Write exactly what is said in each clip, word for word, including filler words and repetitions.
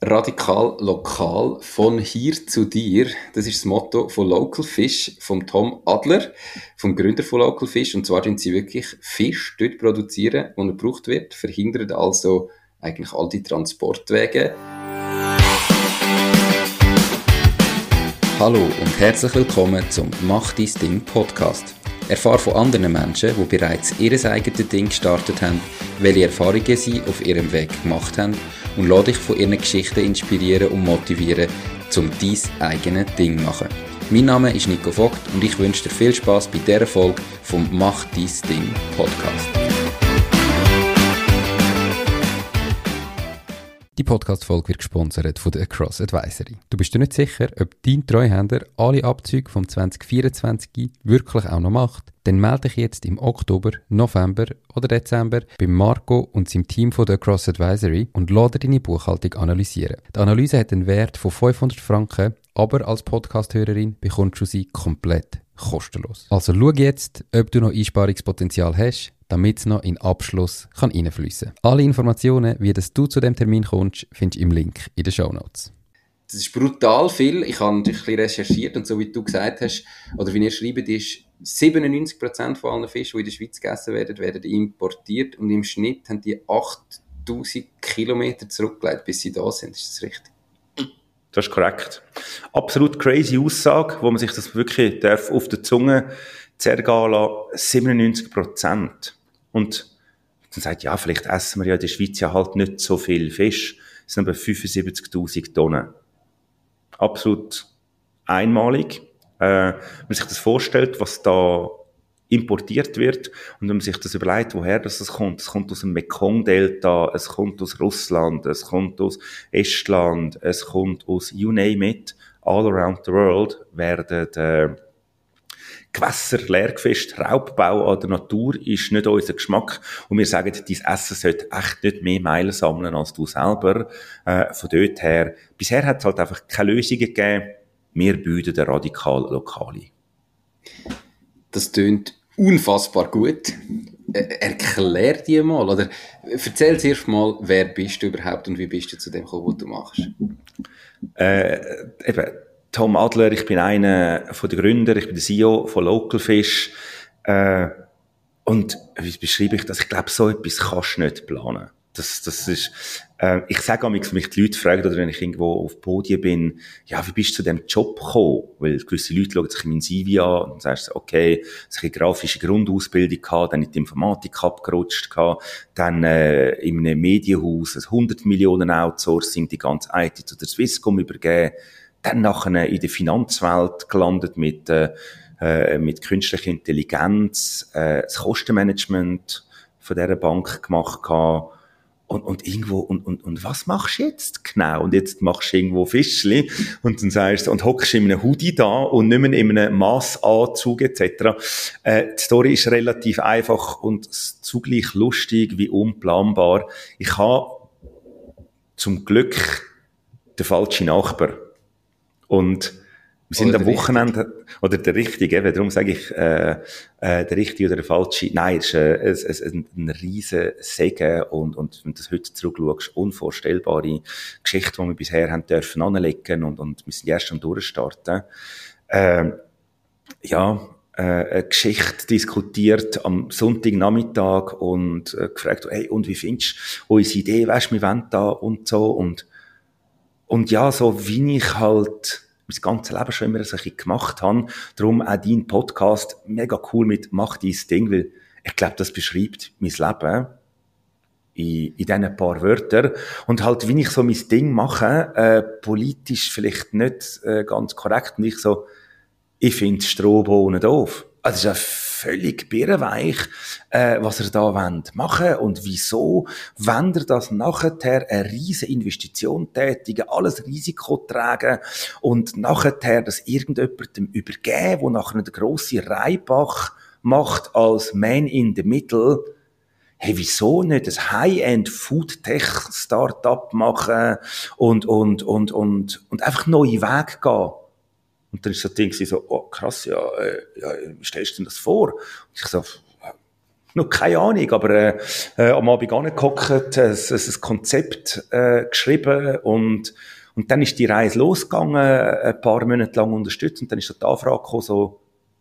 Radikal lokal, von hier zu dir. Das ist das Motto von Local Fish, vom Tom Adler, vom Gründer von Local Fish. Und zwar tun sie wirklich Fisch dort produzieren, wo er gebraucht wird, verhindern also eigentlich all die Transportwege. Hallo und herzlich willkommen zum Mach dein Ding Podcast. Erfahre von anderen Menschen, die bereits ihr eigenes Ding gestartet haben, welche Erfahrungen sie auf ihrem Weg gemacht haben und lass dich von ihren Geschichten inspirieren und motivieren, um dein eigenes Ding zu machen. Mein Name ist Nico Vogt und ich wünsche dir viel Spass bei dieser Folge vom Mach dein Ding Podcast. Die Podcast-Folge wird gesponsert von der Across Advisory. Du bist dir nicht sicher, ob dein Treuhänder alle Abzüge vom zwanzig vierundzwanzig wirklich auch noch macht? Dann melde dich jetzt im Oktober, November oder Dezember bei Marco und seinem Team von der Across Advisory und lass dir deine Buchhaltung analysieren. Die Analyse hat einen Wert von fünfhundert Franken, aber als Podcast-Hörerin bekommst du sie komplett kostenlos. Also schau jetzt, ob du noch Einsparungspotenzial hast, damit es noch in den Abschluss kann reinfliessen kann. Alle Informationen, wie das du zu dem Termin kommst, findest du im Link in den Shownotes. Das ist brutal viel. Ich habe ein bisschen recherchiert und so wie du gesagt hast, oder wie ihr schreibt, ist siebenundneunzig Prozent von allen Fischen, die in der Schweiz gegessen werden, werden importiert und im Schnitt haben die achttausend Kilometer zurückgelegt, bis sie da sind. Ist das richtig? Das ist korrekt. Absolut crazy Aussage, wo man sich das wirklich darf auf der Zunge zergehen lassen. siebenundneunzig Prozent. Und dann sagt, ja, vielleicht essen wir ja in der Schweiz ja halt nicht so viel Fisch. Es sind aber fünfundsiebzigtausend Tonnen. Absolut einmalig. Äh, wenn man sich das vorstellt, was da importiert wird und wenn man sich das überlegt, woher das kommt. Es kommt aus dem Mekong-Delta, es kommt aus Russland, es kommt aus Estland, es kommt aus you name it, all around the world werden äh, Gewässer leer gefischt, Raubbau an der Natur ist nicht unser Geschmack und wir sagen, dein Essen sollte echt nicht mehr Meilen sammeln als du selber. Äh, von dort her, bisher hat es halt einfach keine Lösungen gegeben. Wir bieten den radikal lokale. Das tönt unfassbar gut. Er- erklär dir mal, oder erzähl zuerst mal, wer bist du überhaupt und wie bist du zu dem gekommen, was du machst? Äh, eben, Tom Adler, ich bin einer von den Gründern, ich bin der C E O von Local Fish. Äh, und wie beschreibe ich das? Ich glaube, so etwas kannst du nicht planen. Das, das ist, äh, ich sage manchmal, wenn mich die Leute fragen, oder wenn ich irgendwo auf Podien bin, ja, wie bist du zu diesem Job gekommen? Weil gewisse Leute schauen sich mein C V an und sagen, okay, ich habe eine grafische Grundausbildung gehabt, dann in die Informatik abgerutscht gehabt, dann äh, in einem Medienhaus ein hundert Millionen Outsourcing, die ganze I T zu der Swisscom übergeben, dann nachher in der Finanzwelt gelandet mit, äh, mit künstlicher Intelligenz, äh, das Kostenmanagement von dieser Bank gemacht gehabt. Und, und irgendwo, und, und, und was machst du jetzt genau? Und jetzt machst du irgendwo Fischli und dann sagst du, und hockst in einem Hoodie da und nicht mehr in einem Massanzug et cetera. Äh, die Story ist relativ einfach und zugleich lustig wie unplanbar. Ich habe zum Glück den falschen Nachbar. Und wir sind Oder am Wochenende, richtige. oder der Richtige, eben, darum sage ich, äh, äh, der Richtige oder der Falsche. Nein, es ist äh, es, es, ein, ein riesen Segen und, und wenn du das heute zurückschaust, unvorstellbare Geschichte, die wir bisher haben dürfen anlegen und, und wir sind erst am Durchstarten. Äh, ja, äh, eine Geschichte diskutiert am Sonntagnachmittag und äh, gefragt, hey, und wie findest du unsere Idee, weisst, wir wollen da und so und Und ja, so wie ich halt mein ganzes Leben schon immer so ein bisschen gemacht habe, darum auch dein Podcast mega cool mit «Mach dein Ding», weil ich glaube, das beschreibt mein Leben in, in diesen paar Wörtern. Und halt, wie ich so mein Ding mache, äh, politisch vielleicht nicht äh, ganz korrekt, und ich so, ich finde Strohbohnen doof. Also es ist ja völlig birrenweich, äh, was er da wollt machen und wieso wollt er das nachher eine riesige Investition tätigen, alles Risiko tragen und nachher das irgendjemandem übergeben, wo nachher der grosse Reibach macht als Man in the Middle. Hey, wieso nicht ein High-End Food-Tech-Startup machen und, und, und, und, und einfach neue Wege gehen? Und dann ist so ein Ding so, oh krass, ja, äh, ja, wie stellst du dir das vor? Und ich so, noch keine Ahnung, aber äh, äh, am Abend angehockt, äh, ein, ein Konzept äh, geschrieben und und dann ist die Reise losgegangen, ein paar Monate lang unterstützt und dann ist so die Anfrage gekommen, so,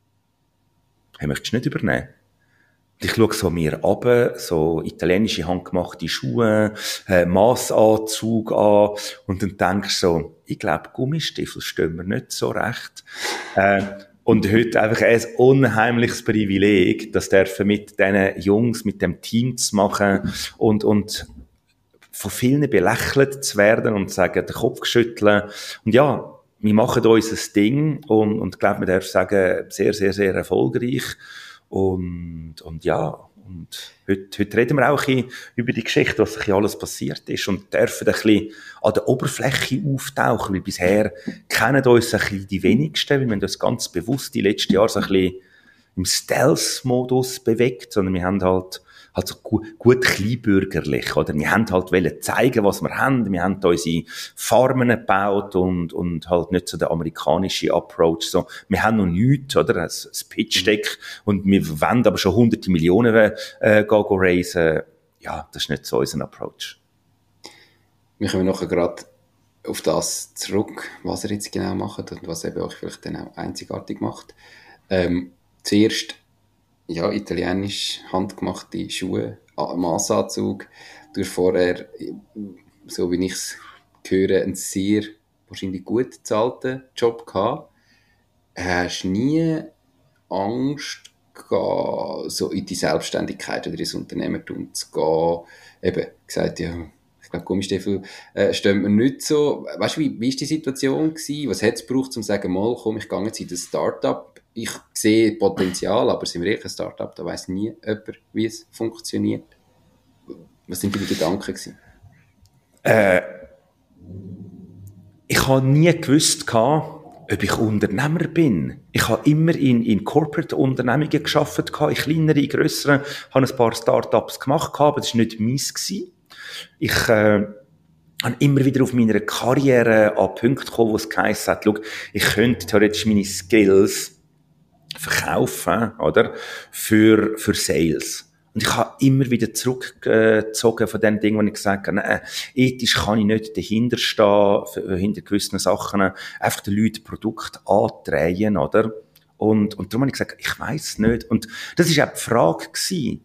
hey, möchtest du nicht übernehmen? Und ich schaue so mir runter, so italienische handgemachte Schuhe, äh, Massanzug an und dann denkst du so, ich glaube, Gummistiefel stehen mir nicht so recht. Äh, und heute einfach ein unheimliches Privileg, das dürfen mit diesen Jungs, mit dem Team zu machen und, und von vielen belächelt zu werden und zu sagen, den Kopf schütteln. Und ja, wir machen unser Ding und, und ich glaube, man darf sagen, sehr, sehr, sehr erfolgreich. Und, und ja, und heute, heute reden wir auch ein bisschen über die Geschichte, was hier alles passiert ist und dürfen ein bisschen an der Oberfläche auftauchen, weil bisher kennen uns ein bisschen die wenigsten, weil wir uns ganz bewusst die letzten Jahre so ein bisschen im Stealth-Modus bewegt, sondern wir haben halt halt so gut, gut kleinbürgerlich, oder? Wir haben halt wollen zeigen, was wir haben. Wir haben da unsere Farmen gebaut und, und halt nicht so der amerikanische Approach. So, wir haben noch nichts, oder? Ein, ein Pitch-Deck. Und wir wollen aber schon hunderte Millionen, äh, go, go raisen. Ja, das ist nicht so unser Approach. Wir kommen nachher gerade auf das zurück, was er jetzt genau macht und was eben euch vielleicht dann auch einzigartig macht. Ähm, zuerst, ja, italienisch handgemachte Schuhe, Massanzug. Du hast vorher, so wie ich es höre, einen sehr wahrscheinlich gut bezahlten Job gehabt. Hast du nie Angst gehabt, so in die Selbstständigkeit oder ins Unternehmertum zu gehen? Eben gesagt, ja, ich glaube, Gummistiefel äh, stehen mir nicht so. Weißt du, wie, wie ist die Situation gewesen? Was hat es gebraucht, um zu sagen, mal, komm, ich gehe jetzt in das Start-up. Ich sehe Potenzial, aber sind wir ehrlich ein Start-up, da weiss nie jemand, wie es funktioniert. Was sind deine Gedanken gewesen? Äh, ich habe nie gewusst, ob ich Unternehmer bin. Ich habe immer in, in Corporate-Unternehmungen gearbeitet, in kleineren, in grösseren, habe ein paar Start-ups gemacht, aber das war nicht meins gewesen. Ich äh, habe immer wieder auf meiner Karriere an Punkte gekommen, wo es geheißen hat, schau, ich könnte theoretisch meine Skills verkaufen, oder? Für, für Sales. Und ich habe immer wieder zurückgezogen von den Dingen, wo ich gesagt habe, nein, ethisch kann ich nicht dahinter stehen, hinter gewissen Sachen, einfach den Leuten Produkt andrehen, oder? Und, und darum habe ich gesagt, ich weiss nicht. Und das war auch die Frage gewesen,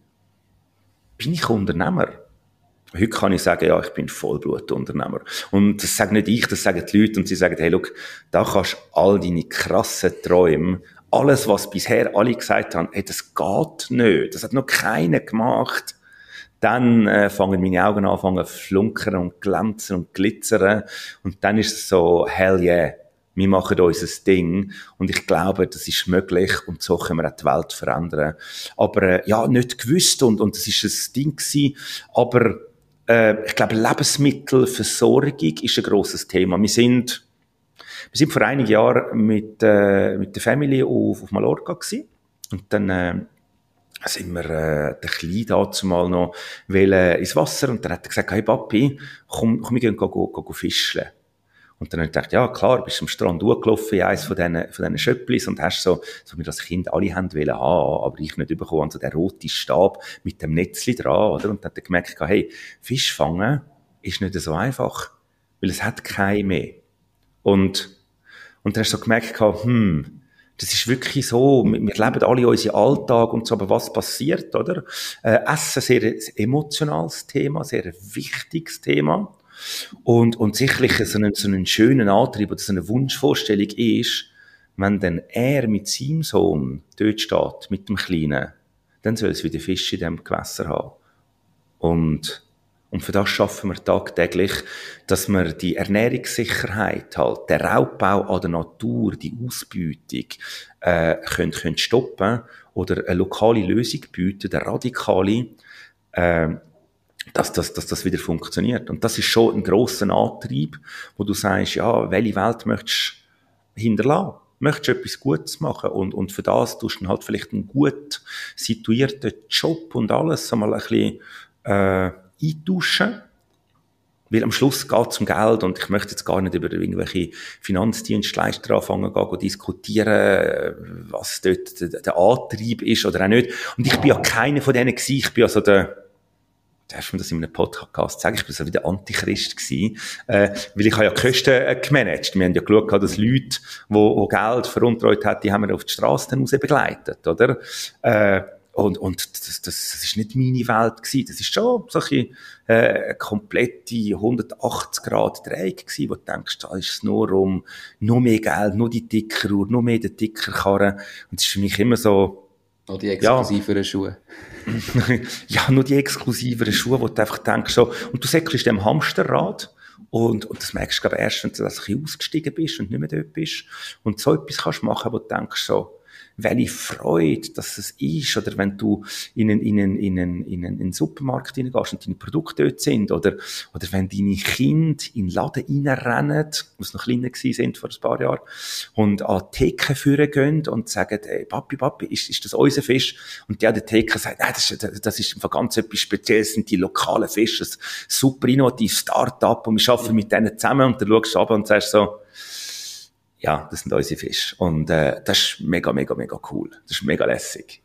bin ich Unternehmer? Heute kann ich sagen, ja, ich bin Vollblutunternehmer. Und das sage nicht ich, das sagen die Leute und sie sagen, hey, look, da kannst du all deine krassen Träume, alles, was bisher alle gesagt haben, hey, das geht nicht, das hat noch keiner gemacht. Dann äh, fangen meine Augen an, fangen flunkern und glänzen und glitzern. Und dann ist es so, hell yeah, wir machen unser Ding. Und ich glaube, das ist möglich und so können wir auch die Welt verändern. Aber äh, ja, nicht gewusst und, und das ist ein Ding gewesen. Aber äh, ich glaube, Lebensmittelversorgung ist ein grosses Thema. Wir sind Wir sind vor einigen Jahren mit, äh, mit der Familie auf, auf Mallorca gewesen. Und dann, äh, sind wir, äh, der Kleine dazu mal noch wollen ins Wasser. Und dann hat er gesagt, hey Papi, komm, komm, wir gehen go, go, go fischeln. Und dann habe ich gedacht, ja, klar, bist am Strand durchgelaufen in eines von diesen, von diesen Schöpplis und hast so, so wie das Kind alle haben wollen haben, aber ich nicht bekommen, so den roten Stab mit dem Netzli dran, oder? Und dann hat er gemerkt, hey, Fisch fangen ist nicht so einfach, weil es hat keinen mehr. Und, und dann hast du so gemerkt, hm, das ist wirklich so, wir leben alle unseren Alltag und so, aber was passiert, oder? Äh, Essen, sehr ein emotionales Thema, sehr ein wichtiges Thema. Und, und sicherlich so einen, so einen schönen Antrieb oder so eine Wunschvorstellung ist, wenn dann er mit seinem Sohn dort steht, mit dem Kleinen, dann soll es wieder Fisch in diesem Gewässer haben. Und, und für das schaffen wir tagtäglich, dass wir die Ernährungssicherheit halt, den Raubbau an der Natur, die Ausbeutung, äh, können, können stoppen oder eine lokale Lösung bieten, eine radikale, äh, dass, dass, dass das wieder funktioniert. Und das ist schon ein grosser Antrieb, wo du sagst, ja, welche Welt möchtest du hinterlassen? Möchtest du etwas Gutes machen? Und, und für das tust du dann halt vielleicht einen gut situierten Job und alles einmal ein bisschen, äh, eintauschen. Weil am Schluss geht es um Geld und ich möchte jetzt gar nicht über irgendwelche Finanzdienstleister anfangen, gehen, gehen diskutieren, was dort der, der Antrieb ist oder auch nicht. Und ich bin ja keiner von denen gewesen. Ich bin ja so der, darf man das in einem Podcast sagen, ich bin so wie der Antichrist gewesen, äh, weil ich habe ja die Kosten äh, gemanagt. Wir haben ja geschaut, dass Leute, die, die Geld veruntreut haben, die haben wir auf die Straße dann raus begleitet, oder? Äh, und, und das, das, das ist nicht meine Welt gewesen. Das ist schon so eine, äh, eine komplette hundertachtzig Grad Drehung gewesen, wo du denkst, da ist es nur um noch mehr Geld, noch die dicker Uhr, noch mehr den dicker Karren. Und es ist für mich immer so, noch die exklusiveren ja. Schuhe. Ja, nur die exklusiveren Schuhe, wo du einfach denkst, so, und du säckelst dem Hamsterrad, und, und das merkst du, glaube ich, erst, wenn du ein bisschen ausgestiegen bist und nicht mehr dort bist, und so etwas kannst machen, wo du denkst, so, welche Freude, dass es ist, oder wenn du in einen, in einen, in einen, in einen, in einen Supermarkt reingehst und deine Produkte dort sind, oder, oder wenn deine Kinder in den Laden reinrennen, als noch kleiner gewesen sind vor ein paar Jahren, und an die Theke führen gehen und sagen, hey, Papi, Papi, ist, ist das unser Fisch? Und der an der Theke sagt, nein, das ist, das ist ganz etwas Spezielles, sind die lokalen Fische, ein super innovatives Start-up, und wir arbeiten mit denen zusammen, und dann schaust du ab und sagst so, ja, das sind unsere Fische. Und äh, das ist mega, mega, mega cool. Das ist mega lässig.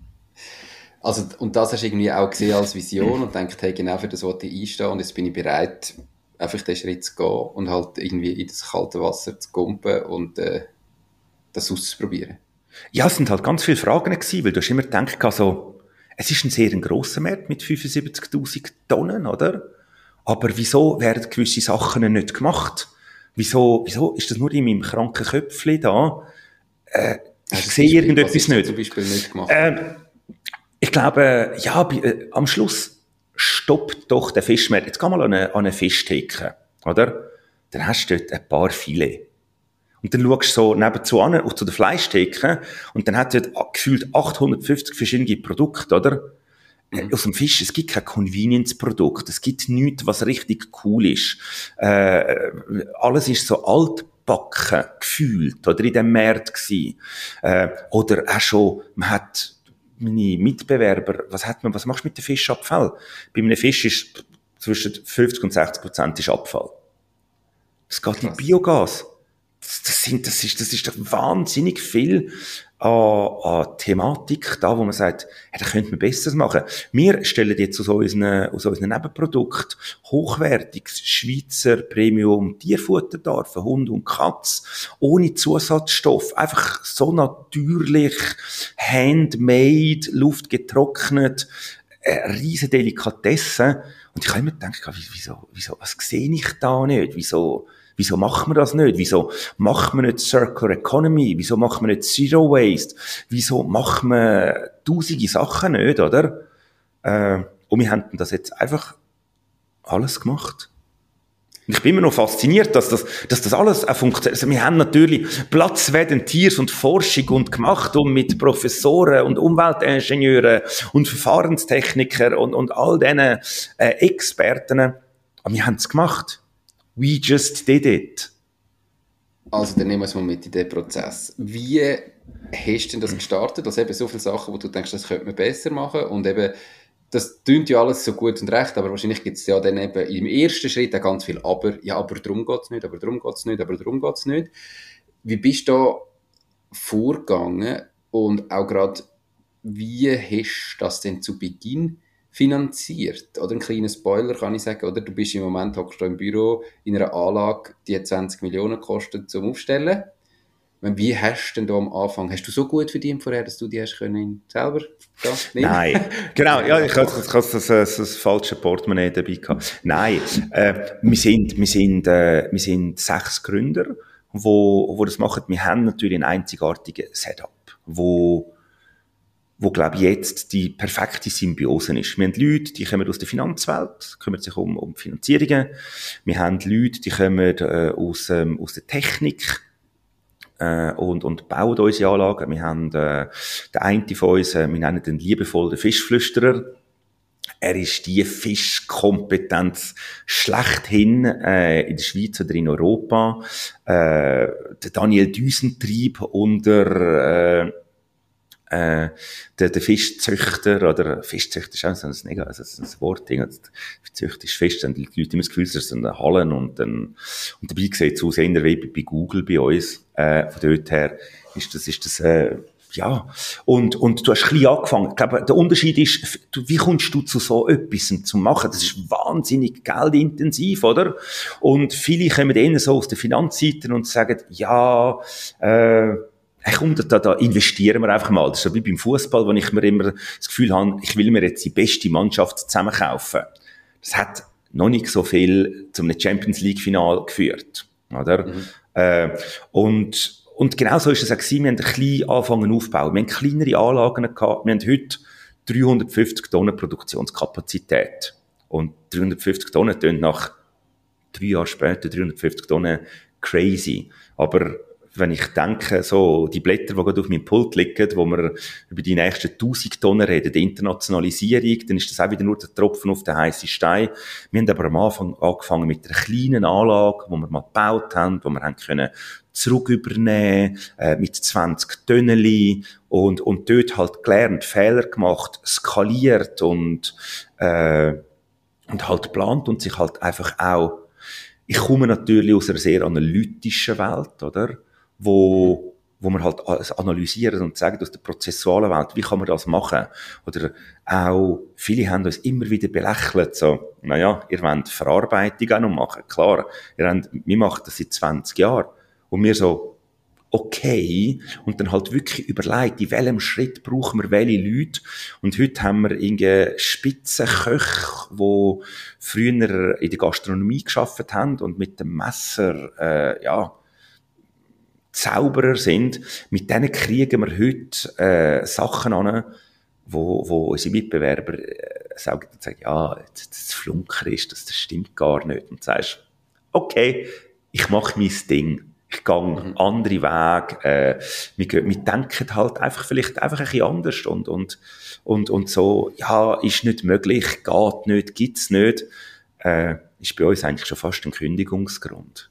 Also, und das hast du irgendwie auch gesehen als Vision und denkst, hey, genau für das wollte ich einstehen und jetzt bin ich bereit, einfach den Schritt zu gehen und halt irgendwie in das kalte Wasser zu kumpen und äh, das auszuprobieren. Ja, es sind halt ganz viele Fragen gewesen, weil du hast immer gedacht, also, es ist ein sehr ein grosser Markt mit fünfundsiebzigtausend Tonnen, oder? Aber wieso werden gewisse Sachen nicht gemacht? Wieso, wieso ist das nur in meinem kranken Köpfchen da? Äh, ich sehe irgendetwas nicht. Zum Beispiel nicht gemacht. Äh, ich glaube, ja, bei, äh, am Schluss stoppt doch der Fischmarkt. Jetzt geh mal an eine, an eine Fischtheke, oder? Dann hast du dort ein paar Filet. Und dann schaust du so nebenzu an, auch zu der Fleischtheke, und dann hat dort gefühlt achthundertfünfzig verschiedene Produkte, oder? Mhm. Aus dem Fisch, es gibt kein Convenience-Produkt, es gibt nichts, was richtig cool ist. Äh, alles ist so altbacken gefühlt, oder in dem Markt gsi. Äh, oder auch schon, man hat meine Mitbewerber, was hat man, was machst du mit dem Fischabfall? Bei einem Fisch ist zwischen fünfzig und sechzig Prozent ist Abfall. Es geht in Biogas. Das, das, sind, das, ist, das ist doch wahnsinnig viel an, an Thematik da, wo man sagt, ja, da könnte man Besseres machen. Wir stellen jetzt aus unseren, aus unseren Nebenprodukten hochwertiges Schweizer Premium Tierfutter dar für Hund und Katz, ohne Zusatzstoff, einfach so natürlich, handmade, luftgetrocknet, eine riesen Delikatesse. Und ich habe immer gedacht, wieso, wieso, was sehe ich da nicht? Wieso, Wieso machen wir das nicht? Wieso machen wir nicht Circular Economy? Wieso machen wir nicht Zero Waste? Wieso machen wir tausende Sachen nicht, oder? Äh, und wir haben das jetzt einfach alles gemacht. Und ich bin immer noch fasziniert, dass das, dass das alles auch funktioniert. Also wir haben natürlich Platzwedend Tiers und Forschung und gemacht und mit Professoren und Umweltingenieuren und Verfahrenstechniker und, und all diesen äh, Experten. Aber wir haben es gemacht. We just did it. Also, dann nehmen wir es mal mit in den Prozess. Wie hast du denn das gestartet? Also eben so viele Sachen, wo du denkst, das könnte man besser machen. Und eben, das tönt ja alles so gut und recht, aber wahrscheinlich gibt es ja dann eben im ersten Schritt auch ganz viel Aber. Ja, aber darum geht es nicht, aber darum geht es nicht, aber darum geht es nicht. Wie bist du da vorgegangen? Und auch gerade, wie hast du das denn zu Beginn finanziert? Oder ein kleiner Spoiler kann ich sagen, oder? Du bist im Moment hockst du im Büro in einer Anlage, die zwanzig Millionen kostet zum Aufstellen. Wie hast du denn da am Anfang, hast du so gut verdient vorher, dass du die hast können selber da nehmen? Nein, genau, ja, ich hatte das, das, das, das falsche Portemonnaie dabei gehabt. Nein, äh, wir sind, wir sind, äh, wir sind sechs Gründer, wo, wo das machen. Wir haben natürlich ein einzigartiges Setup, wo wo, glaube ich, jetzt die perfekte Symbiose ist. Wir haben Leute, die kommen aus der Finanzwelt, kümmern sich um, um Finanzierungen. Wir haben Leute, die kommen äh, aus, ähm, aus der Technik äh, und, und bauen unsere Anlagen. Wir haben äh, den einen von uns, äh, wir nennen den liebevoll den Fischflüsterer. Er ist die Fischkompetenz schlechthin äh, in der Schweiz oder in Europa. Äh, der Daniel Düsentrieb unter... Äh, äh, der, der Fischzüchter, oder Fischzüchter ist auch so ein, Neg- also ein Wort, Züchter ist Fisch, dann die Leute immer das Gefühl, das sind Hallen und dann, und dabei sieht es aus, eher wie bei Google bei uns, äh, von dort her, ist das, ist das, äh, ja, und, und du hast klein angefangen. Ich glaube, der Unterschied ist, du, wie kommst du zu so etwas zu machen? Das ist wahnsinnig geldintensiv, oder? Und viele kommen eher so aus der Finanzseite und sagen, ja, äh, hey, komm, da, da investieren wir einfach mal. Das ist so wie beim Fußball, wo ich mir immer das Gefühl habe, ich will mir jetzt die beste Mannschaft zusammenkaufen. Das hat noch nicht so viel zum Champions League Final geführt, oder? Mhm. Äh, und Und genau so ist es auch gewesen. Wir haben ein klein angefangen aufzubauen. Wir haben kleinere Anlagen gehabt. Wir haben heute dreihundertfünfzig Tonnen Produktionskapazität. Und dreihundertfünfzig Tonnen tönt nach drei Jahren später dreihundertfünfzig Tonnen crazy. Aber wenn ich denke, so, die Blätter, die gerade auf meinem Pult liegen, wo wir über die nächsten tausend Tonnen reden, die Internationalisierung, dann ist das auch wieder nur der Tropfen auf den heißen Stein. Wir haben aber am Anfang angefangen mit einer kleinen Anlage, die wir mal gebaut haben, wo wir haben können zurück übernehmen, äh, mit zwanzig Tönneli und, und dort halt gelernt, Fehler gemacht, skaliert und, äh, und halt geplant und sich halt einfach auch, ich komme natürlich aus einer sehr analytischen Welt, oder? Wo, wo man halt analysieren und sagen aus der prozessualen Welt, wie kann man das machen? Oder auch, viele haben uns immer wieder belächelt, so, naja, ihr wollt Verarbeitung auch noch machen, klar, ihr habt, wir machen das seit zwanzig Jahren. Und wir so, okay, und dann halt wirklich überlegt, in welchem Schritt brauchen wir welche Leute. Und heute haben wir irgendwie Spitzenköche, die früher in der Gastronomie gearbeitet haben und mit dem Messer, äh, ja, Zauberer sind. Mit denen kriegen wir heute äh, Sachen an, wo, wo unsere Mitbewerber äh, sagen, sagen, ja, das, das Flunker ist, das, das stimmt gar nicht. Und du sagst, okay, ich mache mein Ding. Ich gehe mhm. andere Wege, äh, wir, wir denken halt einfach vielleicht einfach ein bisschen anders und, und, und, und so, ja, ist nicht möglich, geht nicht, gibt's nicht, äh, ist bei uns eigentlich schon fast ein Kündigungsgrund.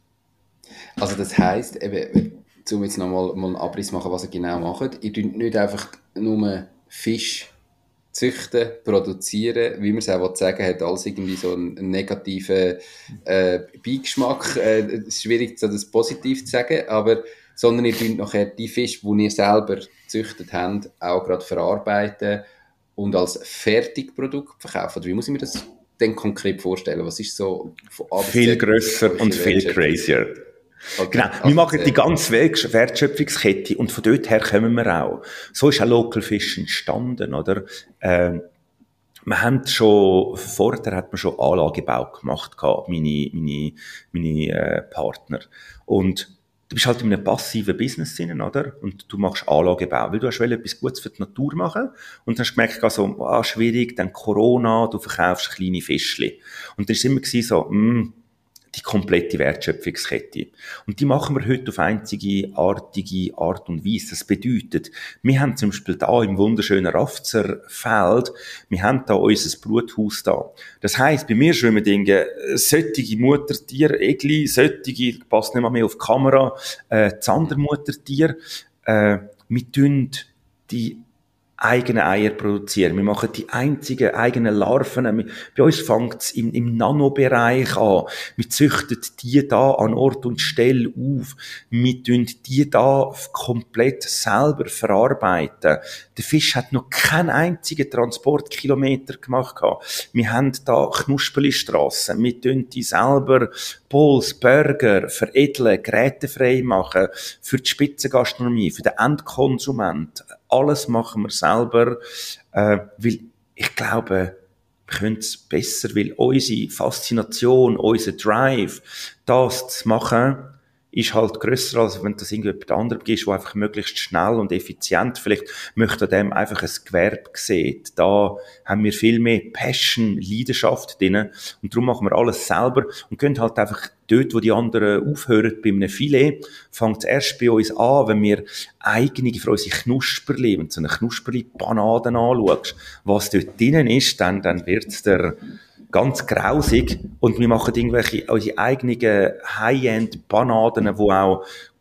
Also das heisst, eben, um jetzt nochmal mal einen Abriss machen, was ihr genau macht, ihr tut nicht einfach nur Fisch züchten, produzieren, wie man es auch sagen hat, als irgendwie so einen, einen negativen äh, Beigeschmack. Äh, es ist schwierig, das positiv zu sagen, aber sondern ihr tut nachher die Fische, die ihr selber gezüchtet habt, auch gerade verarbeiten und als Fertigprodukt verkaufen. Oder wie muss ich mir das denn konkret vorstellen? Was ist so von A bis Z? Viel grösser und viel crazier. Okay. Genau. Wir also machen die ganze Wertschöpfungskette und von dort her kommen wir auch. So ist auch Local Fish entstanden, oder? Ähm, wir haben schon, vorher hat man schon Anlagebau gemacht gehabt, meine, meine, meine, äh, Partner. Und du bist halt in einem passiven Business drin, oder? Und du machst Anlagebau, weil du hast etwas Gutes für die Natur machen und dann hast du gemerkt, so, ah, schwierig, dann Corona, du verkaufst kleine Fischli. Und dann war es immer so, mh, die komplette Wertschöpfungskette. Und die machen wir heute auf einzigartige Art und Weise. Das bedeutet, wir haben zum Beispiel da im wunderschönen Rafzerfeld, wir haben da unser Bruthaus da. Das heisst, bei mir schwimmen Dinge, solche Muttertiere, Egli, solche, passt nicht mal mehr auf die Kamera, äh, Zandermuttertiere, äh, wir tun die eigene Eier produzieren. Wir machen die einzigen eigenen Larven. Bei uns fängt es im, im Nanobereich an. Wir züchten die da an Ort und Stelle auf. Wir tun die da komplett selber verarbeiten. Der Fisch hat noch keinen einzigen Transportkilometer gemacht. Wir haben da Knusperlistrassen. Wir tun die selber Bowls, Burger veredeln, gerätefrei machen. Für die Spitzengastronomie, für den Endkonsument. Alles machen wir selber, äh, weil ich glaube, wir können es besser, weil unsere Faszination, unser Drive, das zu machen, ist halt grösser, als wenn du das irgendjemand anderem gibst, der einfach möglichst schnell und effizient vielleicht möchte an dem einfach ein Gewerbe sehen. Da haben wir viel mehr Passion, Leidenschaft drin und darum machen wir alles selber und gehen halt einfach dort, wo die anderen aufhören, bei einem Filet, fängt es erst bei uns an, wenn wir eigene für unsere Knusperli, wenn du so eine Knusperli-Bananen anschaust, was dort drinnen ist, dann, dann wird's der ganz grausig und wir machen irgendwelche unsere eigenen High-End-Bananen, die auch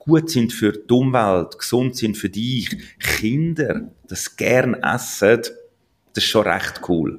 gut sind für die Umwelt, gesund sind für dich, Kinder das gern essen, das ist schon recht cool.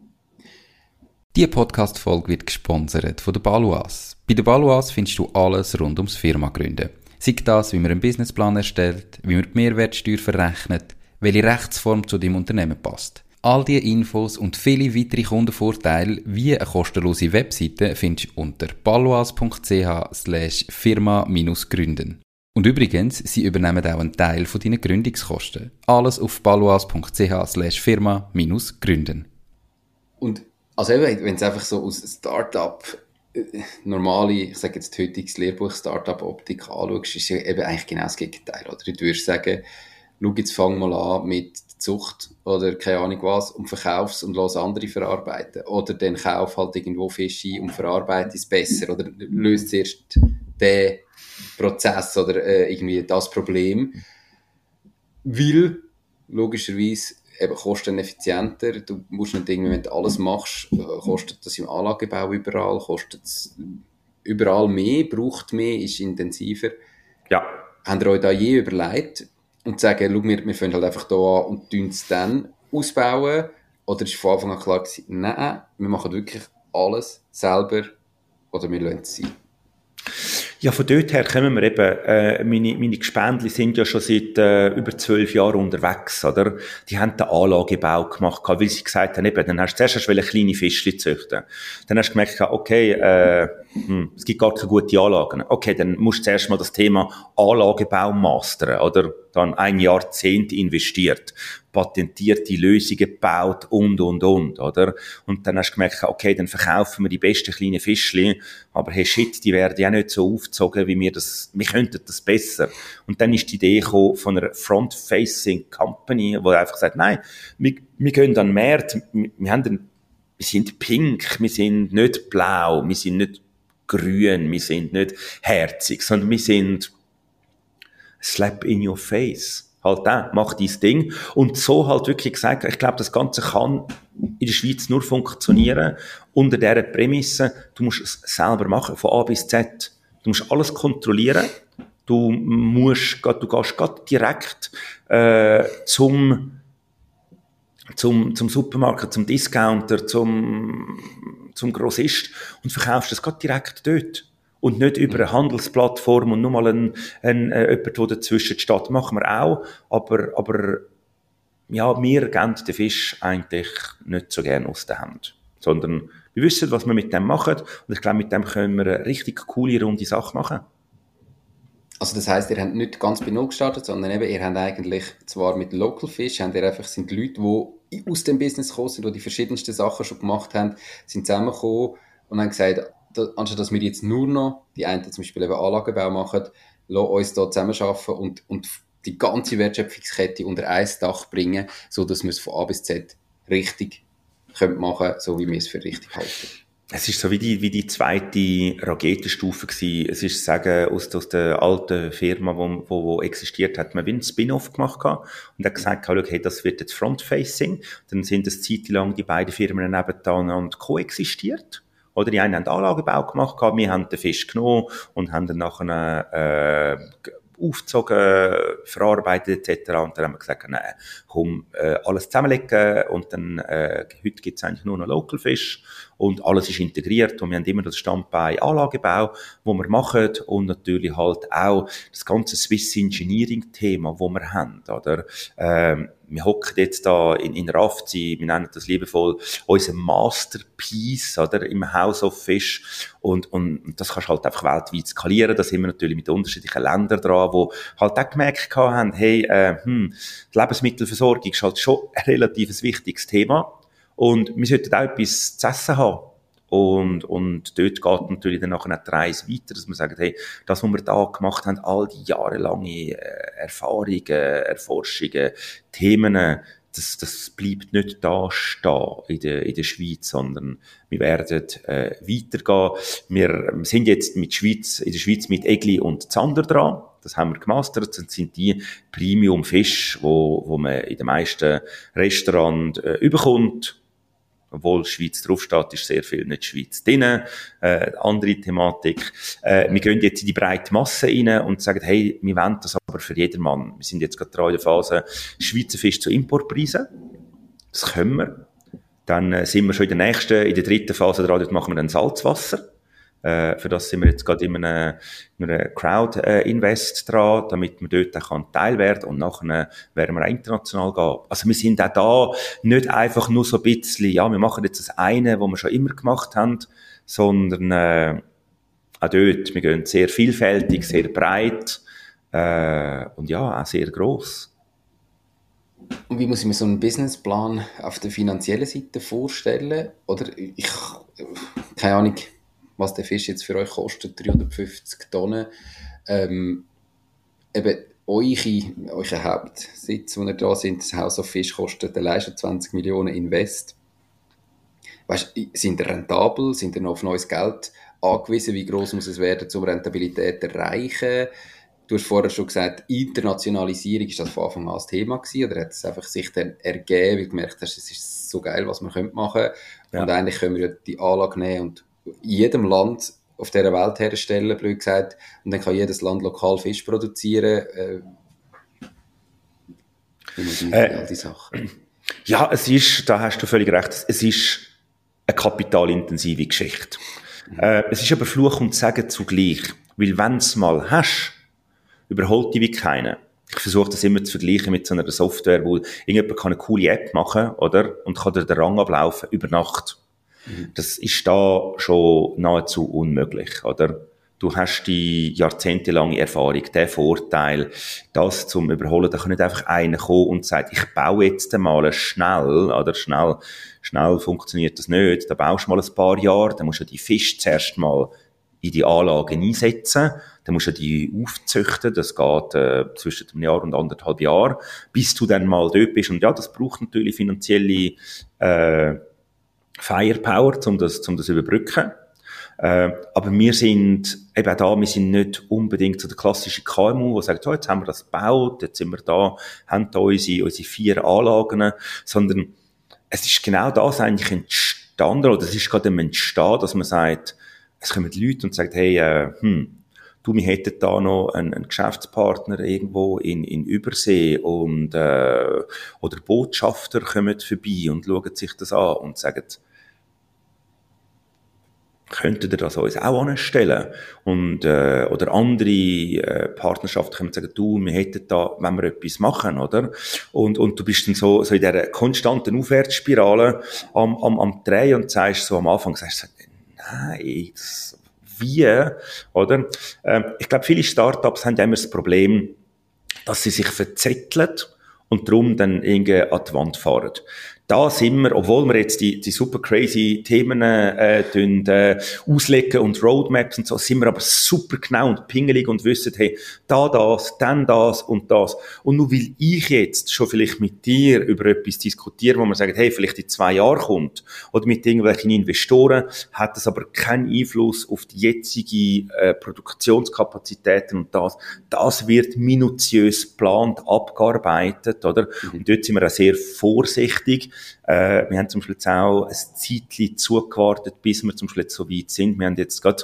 Diese Podcast-Folge wird gesponsert von der Baloise. Bei der Baloise findest du alles rund ums Firma gründen. Sei das, wie man einen Businessplan erstellt, wie man die Mehrwertsteuer verrechnet, welche Rechtsform zu deinem Unternehmen passt. All diese Infos und viele weitere Kundenvorteile wie eine kostenlose Webseite findest du unter baloise.ch slash firma-gründen. Und übrigens, sie übernehmen auch einen Teil von deinen Gründungskosten. Alles auf baloise.ch slash firma-gründen. Und also eben, wenn es einfach so aus Start-up, äh, normale, ich sage jetzt heutiges Lehrbuch Start-up-Optik anschaust, ist ja eben eigentlich genau das Gegenteil. Oder? Du würdest sagen, schau jetzt, fang mal an mit Zucht oder keine Ahnung was und verkauf's und lass andere verarbeiten. Oder dann kauf halt irgendwo Fisch ein und verarbeite es besser. Oder löst zuerst den Prozess oder äh, irgendwie das Problem. Weil, logischerweise, eben kosteneffizienter. Du musst nicht irgendwie, wenn du alles machst, kostet das im Anlagebau überall, kostet es überall mehr, braucht mehr, ist intensiver. Ja. Habt ihr euch da je überlegt und sagen, schau, wir, wir fangen halt einfach hier an und tun es dann ausbauen? Oder ist von Anfang an klar gewesen, nein, wir machen wirklich alles selber oder wir lassen es sein? Ja, von dort her kommen wir eben, äh, meine, meine Gespendli sind ja schon seit äh, über zwölf Jahren unterwegs, oder? Die haben den Anlagebau gemacht, weil sie gesagt haben, eben, dann hast du zuerst kleine Fischchen züchten. Dann hast du gemerkt, okay, äh, hm, es gibt gar keine guten Anlagen. Okay, dann musst du zuerst mal das Thema Anlagebau mastern, oder? Dann ein Jahrzehnt investiert, patentierte Lösungen gebaut und, und, und, oder? Und dann hast du gemerkt, okay, dann verkaufen wir die besten kleinen Fischchen, aber hey, shit, die werden ja nicht so aufgezogen, wie wir das, wir könnten das besser. Und dann ist die Idee gekommen von einer Front-Facing Company, wo einfach sagt, nein, wir, wir gehen an den Markt, wir, wir haben den, wir sind pink, wir sind nicht blau, wir sind nicht grün, wir sind nicht herzig, sondern wir sind slap in your face. Halt da, mach dein Ding. Und so halt wirklich gesagt, ich glaube, das Ganze kann in der Schweiz nur funktionieren unter dieser Prämisse, du musst es selber machen, von A bis Z. Du musst alles kontrollieren. Du musst, du gehst grad direkt äh, zum, zum, zum Supermarkt, zum Discounter, zum, zum Grossist und verkaufst das grad direkt dort. Und nicht über eine Handelsplattform und nur mal ein, ein, äh, jemand, der dazwischen steht. Machen wir auch. Aber, aber, ja, wir geben den Fisch eigentlich nicht so gerne aus der Hand. Sondern wir wissen, was wir mit dem machen. Und ich glaube, mit dem können wir eine richtig coole, runde Sache machen. Also das heisst, ihr habt nicht ganz bei Null gestartet, sondern eben, ihr habt eigentlich zwar mit Local Fish, habt ihr einfach, sind Leute, die aus dem Business gekommen sind, die die verschiedensten Sachen schon gemacht haben, sind zusammengekommen und haben gesagt, anstatt dass wir jetzt nur noch, die einen zum Beispiel eben Anlagenbau machen, lassen uns da zusammenarbeiten und, und die ganze Wertschöpfungskette unter ein Dach bringen, so dass wir es von A bis Z richtig können machen, so wie wir es für richtig halten. Es ist so wie die, wie die zweite Raketenstufe gewesen. Es ist, sagen, aus, aus der alten Firma, wo, wo, wo existiert hat, man wie einen Spin-off gemacht hat und hat gesagt, hey, das wird jetzt Front-Facing. Dann sind es zeitlang die beiden Firmen nebenan und koexistiert. Oder die einen haben Anlagebau gemacht, wir haben den Fisch genommen und haben dann nachher äh, aufgezogen, verarbeitet et cetera. Und dann haben wir gesagt, nein, komm, äh, alles zusammenlegen und dann, äh, heute gibt's eigentlich nur noch Local Fish und alles ist integriert und wir haben immer das Standbein Anlagebau, wo wir machen und natürlich halt auch das ganze Swiss Engineering Thema, wo wir haben, oder? Ähm, wir hocken jetzt da in, in Rafzi, wir nennen das liebevoll unser Masterpiece, oder? Im House of Fish. Und, und das kannst du halt einfach weltweit skalieren. Da sind wir natürlich mit unterschiedlichen Ländern dran, die halt auch gemerkt haben, hey, äh, hm, die Lebensmittelversorgung ist halt schon ein relativ wichtiges Thema. Und wir sollten auch etwas zu essen haben. Und, und dort geht natürlich dann nachher die Reise weiter, dass man sagt, hey, das, was wir da gemacht haben, all die jahrelange äh, Erfahrungen, Erforschungen, Themen, das, das bleibt nicht da stehen in der, in der Schweiz, sondern wir werden äh, weitergehen. Wir sind jetzt mit Schweiz, in der Schweiz mit Egli und Zander dran. Das haben wir gemastert. Das sind die Premium-Fisch, wo, wo man in den meisten Restaurants äh, überkommt. obwohl die Schweiz draufsteht, ist sehr viel nicht Schweiz drin. Äh, andere Thematik. Äh, wir gehen jetzt in die breite Masse rein und sagen, hey, wir wollen das aber für jedermann. Wir sind jetzt gerade dran in der Phase Schweizer Fisch zu Importpreisen. Das können wir. Dann äh, sind wir schon in der nächsten, in der dritten Phase dran, dort machen wir dann Salzwasser. Äh, für das sind wir jetzt gerade in einem, in einem Crowd-Invest äh, dran, damit wir dort auch Teil werden und nachher werden wir auch international gehen. Also wir sind auch da nicht einfach nur so ein bisschen, ja, wir machen jetzt das eine, was wir schon immer gemacht haben, sondern äh, auch dort, wir gehen sehr vielfältig, sehr breit äh, und ja, auch sehr gross. Und wie muss ich mir so einen Businessplan auf der finanziellen Seite vorstellen? Oder ich, keine Ahnung, was der Fisch jetzt für euch kostet, dreihundertfünfzig Tonnen. Ähm, eben eure, eure Hauptsitz, wo ihr da sind, das House of Fish kostet allein schon zwanzig Millionen Invest. Weißt, sind ihr rentabel? Sind ihr noch auf neues Geld angewiesen? Wie gross muss es werden, um Rentabilität zu erreichen? Du hast vorher schon gesagt, Internationalisierung, ist das von Anfang an das Thema gewesen? Oder hat es einfach sich dann ergeben, weil du gemerkt hast, es ist so geil, was wir machen können? Ja. Und eigentlich können wir ja die Anlage nehmen und in jedem Land auf dieser Welt herstellen, blöd gesagt, und dann kann jedes Land lokal Fisch produzieren. Äh, äh, all die Sachen. Ja, es ist, da hast du völlig recht, es ist eine kapitalintensive Geschichte. Mhm. Äh, es ist aber Fluch und Segen zugleich, weil wenn du es mal hast, überholt die wie keiner. Ich versuche das immer zu vergleichen mit so einer Software, wo irgendjemand kann eine coole App machen, oder? Und kann dir den Rang ablaufen über Nacht. Das ist da schon nahezu unmöglich, oder? Du hast die jahrzehntelange Erfahrung, den Vorteil, das zum Überholen, da kann nicht einfach einer kommen und sagen, ich baue jetzt einmal schnell, oder schnell, schnell funktioniert das nicht, da baust du mal ein paar Jahre, dann musst du die Fische zuerst mal in die Anlagen einsetzen, dann musst du die aufzüchten, das geht äh, zwischen einem Jahr und anderthalb Jahren, bis du dann mal dort bist, und ja, das braucht natürlich finanzielle äh, Firepower, um das, um das zu überbrücken. Äh, aber wir sind eben auch da, wir sind nicht unbedingt so der klassische K M U, der sagt, oh, jetzt haben wir das gebaut, jetzt sind wir da, haben da unsere, unsere vier Anlagen, sondern es ist genau das eigentlich entstanden, oder es ist gerade im Entstehen, dass man sagt, es kommen die Leute und sagen, hey, äh, hm, du, wir hätten da noch einen, einen Geschäftspartner irgendwo in, in Übersee und, äh, oder Botschafter kommen vorbei und schauen sich das an und sagen, könntet ihr das uns auch anstellen? Und, äh, oder andere äh, Partnerschaften können sagen, du, wir hätten da, wenn wir etwas machen, oder? Und, und du bist dann so, so in dieser konstanten Aufwärtsspirale am, am, am Drehen und sagst so am Anfang, sagst du, nein, das, wie, oder? Ähm, ich glaube, viele Startups haben immer das Problem, dass sie sich verzetteln und darum dann irgendwie an die Wand fahren. Da sind wir, obwohl wir jetzt die, die super crazy Themen äh, tun, äh, auslegen und Roadmaps und so, sind wir aber super genau und pingelig und wissen, hey, da das, dann das und das. Und nur weil ich jetzt schon vielleicht mit dir über etwas diskutiere, wo man sagt, hey, vielleicht in zwei Jahren kommt, oder mit irgendwelchen Investoren, hat das aber keinen Einfluss auf die jetzige äh, Produktionskapazitäten und das. Das wird minutiös geplant, abgearbeitet, oder? Mhm. Und dort sind wir auch sehr vorsichtig. Äh, wir haben zum Schluss auch ein Zeitchen zugewartet, bis wir zum Schluss so weit sind. Wir haben jetzt gerade,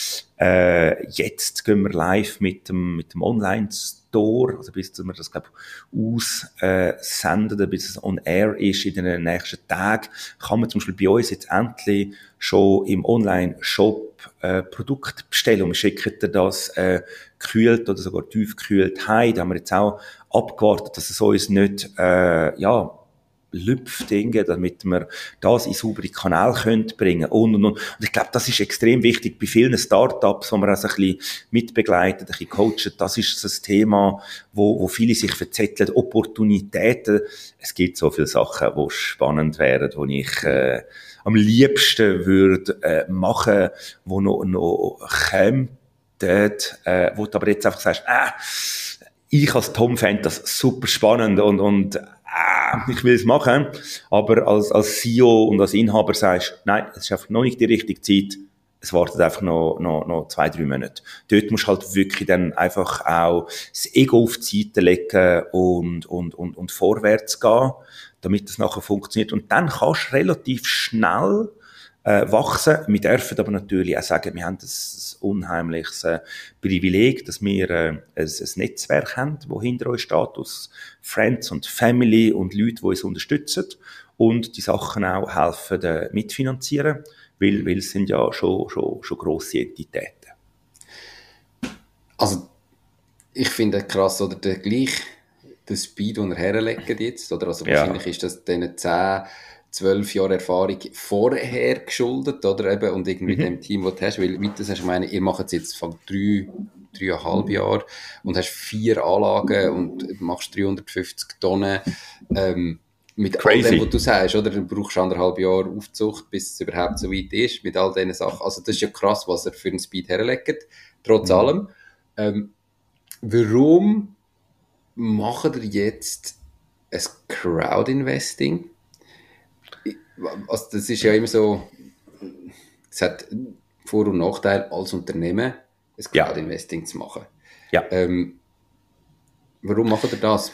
äh, jetzt gehen wir live mit dem, mit dem Online-Store, also bis wir das, glaube ich, aussenden, bis es on air ist in den nächsten Tagen, kann man zum Beispiel bei uns jetzt endlich schon im Online-Shop äh, Produkt bestellen. Und wir schicken dir das äh, gekühlt oder sogar tiefgekühlt heim. Da haben wir jetzt auch abgewartet, dass es uns nicht, äh, ja, lüpft, damit wir das in saubere Kanäle können bringen und, und, und. Und ich glaube, das ist extrem wichtig bei vielen Startups, wo man auch so ein bisschen mitbegleitet, ein bisschen coachen. Das ist das Thema, wo, wo viele sich verzetteln. Opportunitäten. Es gibt so viele Sachen, die spannend wären, die ich äh, am liebsten würde äh, machen, wo noch, noch kämen, äh, wo du aber jetzt einfach sagst, äh, ich als Tom fände das super spannend und, und ich will es machen, aber als, als C E O und als Inhaber sagst, nein, es ist einfach noch nicht die richtige Zeit, es wartet einfach noch, noch, noch zwei, drei Monate. Dort musst du halt wirklich dann einfach auch das Ego auf die Seite legen und, und, und, und vorwärts gehen, damit das nachher funktioniert. Und dann kannst du relativ schnell äh, wachsen. Wir dürfen aber natürlich auch sagen, wir haben das unheimliches äh, Privileg, dass wir äh, ein, ein Netzwerk haben, das hinter uns steht, aus Friends und Family und Leuten, die uns unterstützen und die Sachen auch helfen äh, mitfinanzieren, weil, weil es sind ja schon, schon, schon grosse Entitäten. Also, ich finde krass, oder der gleich, der Speed, den er herlegt jetzt, oder? Also, wahrscheinlich ja. ist das diesen zehn, zwölf Jahre Erfahrung vorher geschuldet, oder? Eben, und irgendwie mhm. dem Team, das du hast, weil, wie du sagst, ich meine, ihr macht es jetzt von drei, dreieinhalb Jahre und hast vier Anlagen und machst dreihundertfünfzig Tonnen, ähm, mit Crazy. All dem, was du sagst, oder? Du brauchst anderthalb Jahre Aufzucht, bis es überhaupt so weit ist, mit all diesen Sachen. Also, das ist ja krass, was er für einen Speed herlegt, trotz mhm. allem. Ähm, warum macht ihr jetzt ein Crowd-Investing? Also, das ist ja immer so, es hat Vor- und Nachteile als Unternehmen, ein Crowd-Investing ja. zu machen. Ja. Ähm, warum macht ihr das?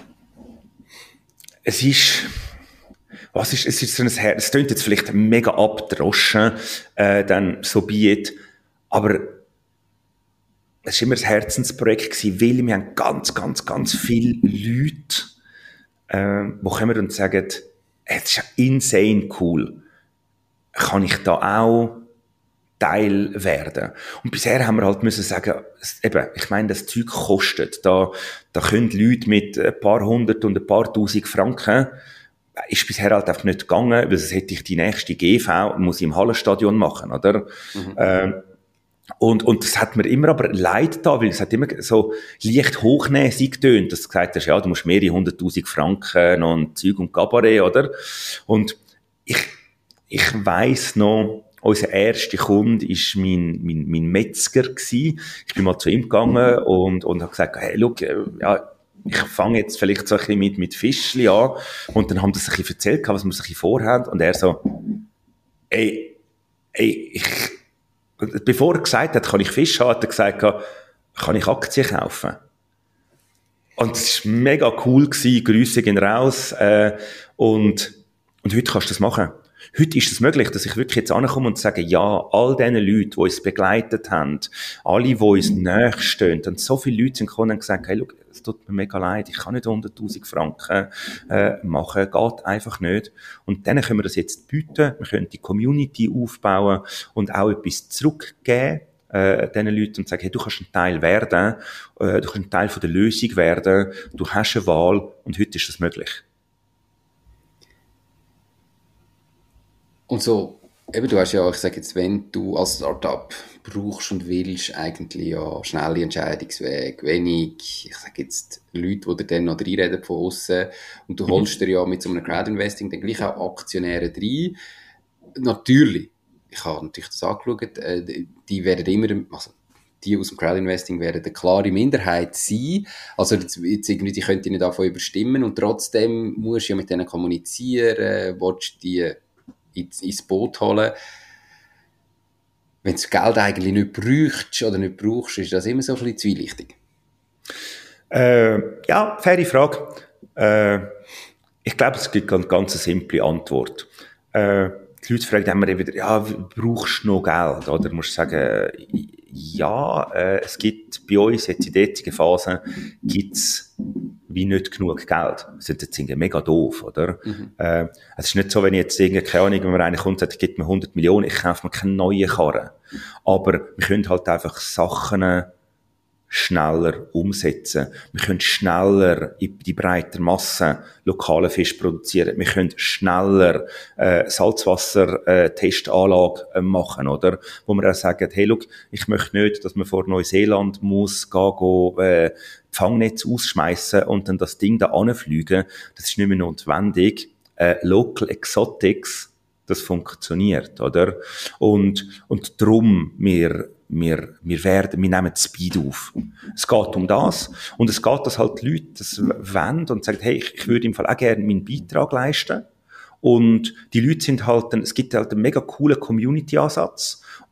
Es ist, was ist, es ist so ein Herz, es klingt jetzt vielleicht mega abgedroschen, äh, dann so be it, aber es war immer ein Herzensprojekt gewesen, weil wir haben ganz, ganz, ganz viele Leute, äh, die kommen und sagen, es ist ja insane cool, kann ich da auch Teil werden. Und bisher haben wir halt müssen sagen, eben, ich meine, das Zeug kostet. Da, da können Leute mit ein paar hundert und ein paar tausend Franken, ist bisher halt einfach nicht gegangen, weil sonst hätte ich die nächste G V, muss ich im Hallenstadion machen, oder? Mhm. Ähm, und, und das hat mir immer aber leid da, weil es hat immer so leicht hochnäsig getönt, dass du gesagt hast, ja, du musst mehrere hunderttausend Franken und Zeug und Kabarett, oder? Und ich, ich weiss noch, unser erster Kunde war mein, mein, mein Metzger gewesen. Ich bin mal zu ihm gegangen und, und habe gesagt, hey, schau, ja, ich fange jetzt vielleicht so ein bisschen mit, mit Fischli an. Und dann haben sie sich ein bisschen erzählt, was wir sich ein bisschen vorhaben. Und er so, ey, ey, ich, bevor er gesagt hat, kann ich Fisch haben, hat er gesagt, kann ich Aktien kaufen? Und es war mega cool gewesen, Grüße gehen raus, äh, und, und heute kannst du das machen. Heute ist es möglich, dass ich wirklich jetzt ankomme und sage, ja, all diesen Leuten, die uns begleitet haben, alle, die uns näher stehen, und so viele Leute sind gekommen und gesagt, hey, schau, es tut mir mega leid, ich kann nicht hunderttausend Franken äh, machen, geht einfach nicht. Und denen können wir das jetzt bieten, wir können die Community aufbauen und auch etwas zurückgeben, äh, diesen Leuten und sagen, hey, du kannst ein Teil werden, äh, du kannst ein Teil von der Lösung werden, du hast eine Wahl und heute ist das möglich. Und so, eben, du hast ja, ich sage jetzt, wenn du als Startup brauchst und willst, eigentlich ja schnelle Entscheidungswege, wenig, ich sage jetzt, Leute, die dir dann noch reinreden von außen, und du holst dir ja mit so einem Crowd-Investing dann gleich auch Aktionäre rein. Natürlich, ich habe natürlich das angeschaut, äh, die werden immer, also die aus dem Crowd-Investing werden eine klare Minderheit sein. Also jetzt, jetzt irgendwie, die können die nicht davon überstimmen und trotzdem musst du ja mit denen kommunizieren, willst die ins Boot holen. Wenn du das Geld eigentlich nicht brauchst oder nicht brauchst, ist das immer so ein bisschen zwielichtig. Äh, ja, faire Frage. Äh, ich glaube, es gibt eine ganz simple Antwort. Äh, die Leute fragen immer wieder, ja, brauchst du noch Geld? Oder musst du sagen, ja, äh, es gibt bei uns jetzt in der jetzigen Phase gibt's wie nicht genug Geld. Das ist jetzt irgendwie mega doof, oder? Mhm. Äh, es ist nicht so, wenn ich jetzt irgendwie, keine Ahnung, wenn mir einer kommt und sagt, gib mir hundert Millionen, ich kaufe mir keine neue Karre. Aber wir können halt einfach Sachen schneller umsetzen. Wir können schneller in die breite Masse lokale Fisch produzieren. Wir können schneller äh, Salzwasser-Testanlage äh, machen, oder? Wo wir auch sagen, hey, look, ich möchte nicht, dass man vor Neuseeland muss gehen, gehen äh, Fangnetz ausschmeißen und dann das Ding da anfliegen. Das ist nicht mehr notwendig. Äh, Local Exotics, das funktioniert, oder? Und, und darum, wir, wir, wir werden, wir nehmen Speed auf. Es geht um das. Und es geht, dass halt die Leute das wollen und sagen, hey, ich, ich würde im Fall auch gerne meinen Beitrag leisten. Und die Leute sind halt, es gibt halt einen mega coolen Community-Ansatz.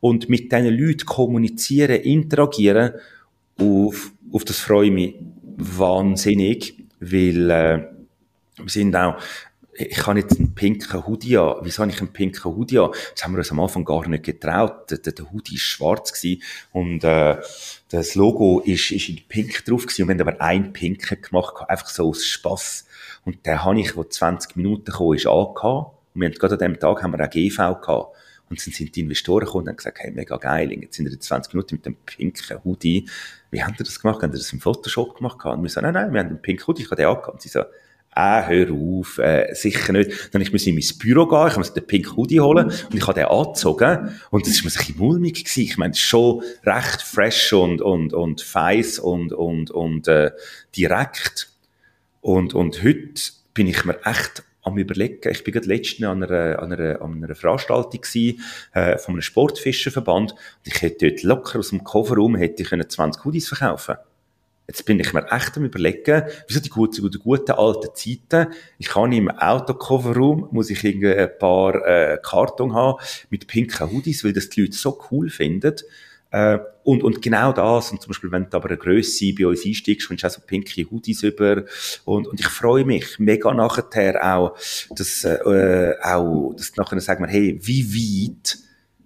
und mit diesen Leuten kommunizieren, interagieren, auf, auf das freue ich mich wahnsinnig, weil äh, wir sind auch, ich habe jetzt einen pinken Hoodie an. Wieso habe ich einen pinken Hoodie an? Das haben wir uns am Anfang gar nicht getraut. Der, der, der Hoodie war schwarz gewesen und äh, das Logo ist, ist in pink drauf gewesen. Und wir haben aber einen pinken gemacht, einfach so aus Spass. Und den habe ich, der zwanzig Minuten kam, ist angehabt. Und wir haben gerade an dem Tag haben wir auch G V gehabt. Und dann sind die Investoren gekommen und haben gesagt, hey, mega geil, jetzt sind wir in zwanzig Minuten mit dem pinken Hoodie. Wie haben die das gemacht? Haben die das im Photoshop gemacht? Und wir so, nein, nein, wir haben einen pinken Hoodie, ich habe den angehabt. Und sie so, ah, hör auf, äh, sicher nicht. Dann musste ich in mein Büro gehen, ich musste den pinken Hoodie holen und ich habe den angezogen und das war mir so ein bisschen mulmig gewesen. Ich meine, das ist schon recht fresh und, und, und feiss und, und, und, äh, direkt. Und, und heute bin ich mir echt am Überlegen. Ich bin gerade letztens an einer, an einer, an einer Veranstaltung gewesen, äh, von einem Sportfischerverband und ich hätte dort locker aus dem Kofferraum hätte ich können zwanzig Hoodies verkaufen. Jetzt bin ich mir echt am Überlegen, wieso die guten, die guten alten Zeiten, ich kann im Autokofferraum, muss ich irgendwie ein paar äh, Karton haben mit pinken Hoodies, weil das die Leute so cool finden. Äh, und, und genau das, und zum Beispiel, wenn du aber eine Grösse bei uns einsteigst, kommst du auch so pinke Hoodies über. Und, und ich freue mich mega nachher auch, dass, äh, auch, dass nachher sagen wir, hey, wie weit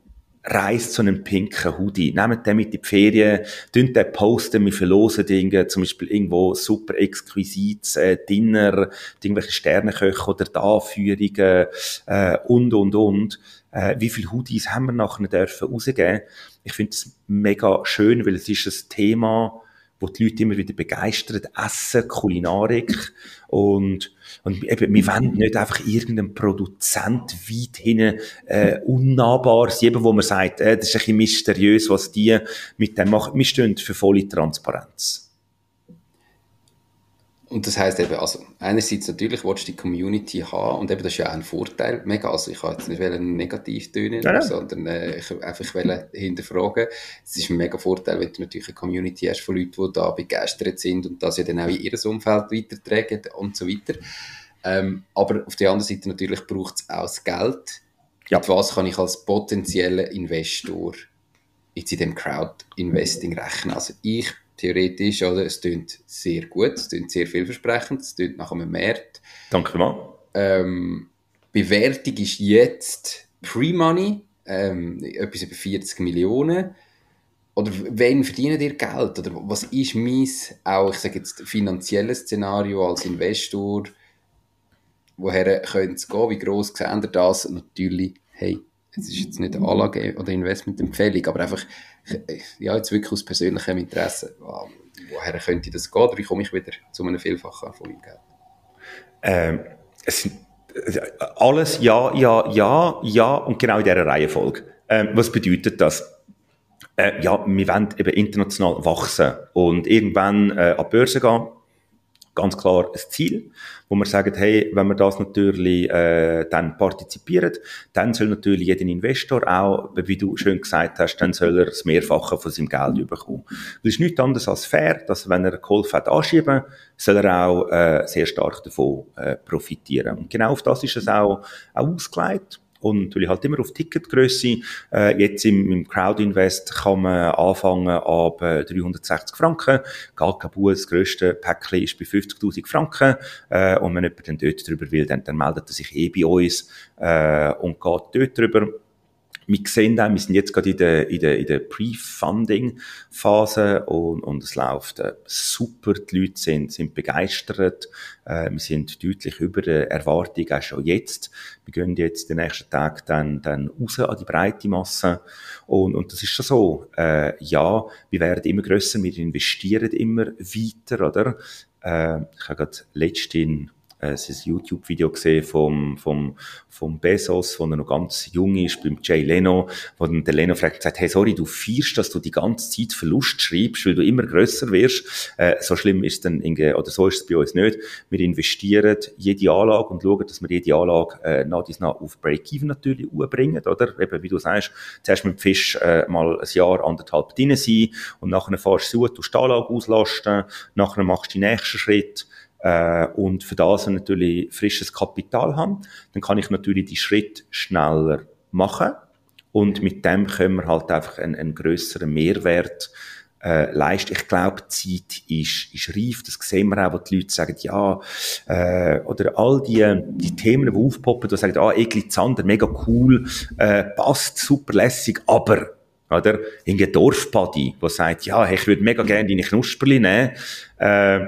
reist zu einem pinken Hoodie. Nehmt den mit in die Ferien, dünnt den posten, wir verlosen Dinge, zum Beispiel irgendwo super exquisites äh, Dinner, irgendwelche Sternenköche oder Anführungen äh, und, und, und. Äh, wie viele Hoodies haben wir nachher dürfen rausgeben? Ich finde es mega schön, weil es ist ein Thema, wo die Leute immer wieder begeistert, Essen, Kulinarik und, und eben, wir wollen nicht einfach irgendeinen Produzent weit hinten äh, unnahbar sein, wo man sagt, äh, das ist ein bisschen mysteriös, was die mit dem machen. Wir stehen für volle Transparenz. Und das heisst eben, also, einerseits natürlich willst du die Community haben, und eben das ist ja auch ein Vorteil, mega, also ich kann jetzt nicht negativ tönen, Ja, ja. sondern äh, ich einfach wollte hinterfragen. Es ist ein mega Vorteil, wenn du natürlich eine Community hast von Leuten, die da begeistert sind und das ja dann auch in ihr Umfeld weitertragen und so weiter. Ähm, aber auf der anderen Seite natürlich braucht es auch das Geld. Ja. Mit was kann ich als potenzieller Investor jetzt in dem Crowd-Investing rechnen? Also ich theoretisch, oder? Es klingt sehr gut, es klingt sehr vielversprechend, es klingt nach einem Markt. Danke vielmals. Ähm, Bewertung ist jetzt Pre-Money, ähm, etwas über vierzig Millionen. Oder wen verdienen ihr Geld? Oder was ist mein, auch ich sage jetzt, finanzielles Szenario als Investor? Woher könnte es gehen? Wie gross sehen ihr das? Natürlich, hey, es ist jetzt nicht eine Anlage- oder Investmentempfehlung, aber einfach, ja, jetzt wirklich aus persönlichem Interesse. Woher könnte das gehen? Oder wie komme ich wieder zu einem Vielfachen von meinem Geld? Ähm, es sind alles ja, ja, ja, ja und genau in dieser Reihenfolge. Ähm, was bedeutet das? Äh, ja, wir wollen eben international wachsen und irgendwann äh, an die Börse gehen. Ganz klar ein Ziel, wo wir sagen, hey, wenn wir das natürlich äh, dann partizipieren, dann soll natürlich jeder Investor auch, wie du schön gesagt hast, dann soll er das Mehrfache von seinem Geld bekommen. Das ist nichts anderes als fair, dass wenn er geholfen hat anschieben, soll er auch äh, sehr stark davon äh, profitieren. Und genau auf das ist es auch, auch ausgelegt. Und natürlich halt immer auf Ticketgrösse. Äh, jetzt im, im Crowdinvest kann man anfangen ab äh, dreihundertsechzig Franken. Galkabu, das grösste Päckchen, ist bei fünfzigtausend Franken. Äh, und wenn jemand dann dort drüber will, dann, dann meldet er sich eh bei uns äh, und geht dort drüber. Wir sehen auch, wir sind jetzt gerade in der, in der, in der Pre-Funding-Phase und, und es läuft äh, super. Die Leute sind, sind begeistert. Äh, wir sind deutlich über der Erwartung, auch schon jetzt. Wir gehen jetzt den nächsten Tag dann, dann raus an die breite Masse. Und, und das ist schon so. Äh, ja, wir werden immer grösser, wir investieren immer weiter, oder? Äh, ich habe gerade letztens ein YouTube-Video gesehen vom, vom, vom Bezos, wo er noch ganz jung ist, beim Jay Leno, wo dann der Leno fragt, sagt, hey, sorry, du feierst, dass du die ganze Zeit Verlust schreibst, weil du immer grösser wirst. Äh, so schlimm ist es dann, oder so ist es bei uns nicht. Wir investieren jede Anlage und schauen, dass wir jede Anlage, äh, nach dies nach auf Break-Even natürlich umbringen, oder? Eben, wie du sagst, zuerst mit dem Fisch, äh, mal ein Jahr, anderthalb drin sein, und nachher fährst du zu, die Anlage auslasten, nachher machst du den nächsten Schritt, Äh, und für das, wenn ich natürlich frisches Kapital habe, dann kann ich natürlich die Schritte schneller machen und mit dem können wir halt einfach einen, einen grösseren Mehrwert äh, leisten. Ich glaube, die Zeit ist, ist reif, das sehen wir auch, wo die Leute sagen, ja, äh, oder all die, die Themen, die aufpoppen, die sagen, ah, Egli Zander, mega cool, äh, passt, super lässig, aber oder? Irgendein Dorfpadi, der sagt, ja, hey, ich würde mega gerne deine Knusperli nehmen, äh,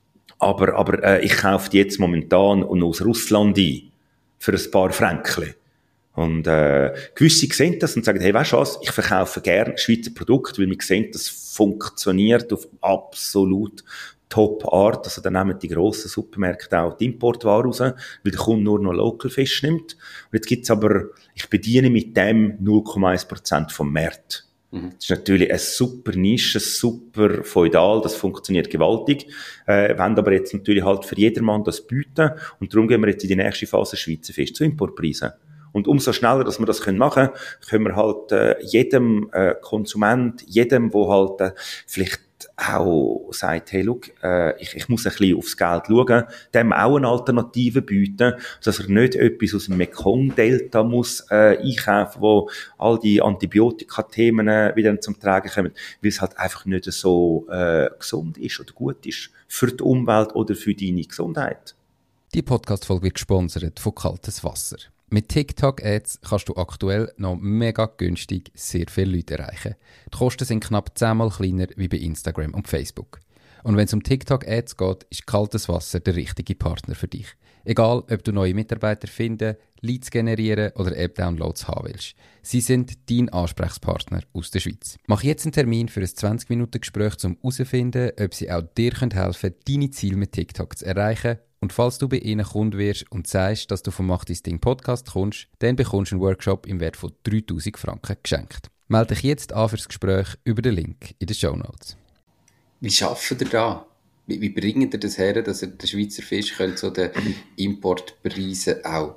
aber, aber äh, ich kaufe die jetzt momentan aus Russland ein, für ein paar Fränkli. Und äh, gewisse sehen das und sagen, hey, weißt du was, ich verkaufe gerne Schweizer Produkte, weil wir sehen, das funktioniert auf absolut Top-Art. Also dann nehmen die grossen Supermärkte auch die Importware raus, weil der Kunde nur noch Local Fish nimmt. Und jetzt gibt's aber, ich bediene mit dem null Komma eins Prozent vom Markt. Mhm. Das ist natürlich eine super Nische, super feudal, das funktioniert gewaltig. Äh, wollen aber jetzt natürlich halt für jedermann das bieten. Und darum gehen wir jetzt in die nächste Phase Schweizer Fisch zu Importpreisen. Und umso schneller, dass wir das machen können, können wir halt äh, jedem äh, Konsument, jedem, der halt äh, vielleicht auch sagt, hey, look, äh, ich, ich muss ein bisschen aufs Geld schauen, dem auch eine Alternative bieten, dass er nicht etwas aus dem Mekong-Delta muss äh, einkaufen, wo all die Antibiotika-Themen äh, wieder zum Tragen kommen, weil es halt einfach nicht so äh, gesund ist oder gut ist für die Umwelt oder für deine Gesundheit. Die Podcast-Folge wird gesponsert von Kaltes Wasser. Mit TikTok-Ads kannst du aktuell noch mega günstig sehr viele Leute erreichen. Die Kosten sind knapp zehnmal kleiner wie bei Instagram und Facebook. Und wenn es um TikTok-Ads geht, ist Kaltes Wasser der richtige Partner für dich. Egal, ob du neue Mitarbeiter finden, Leads generieren oder App-Downloads haben willst. Sie sind dein Ansprechpartner aus der Schweiz. Mach jetzt einen Termin für ein zwanzig Minuten Gespräch, um herauszufinden, ob sie auch dir helfen können, deine Ziele mit TikTok zu erreichen. Und falls du bei ihnen Kunde wirst und sagst, dass du vom Mach dein Ding Podcast kommst, dann bekommst du einen Workshop im Wert von dreitausend Franken geschenkt. Melde dich jetzt an fürs Gespräch über den Link in den Shownotes. Wie schafft ihr da? Wie, wie bringt ihr das her, dass ihr den Schweizer Fisch könnt so den Importpreisen auch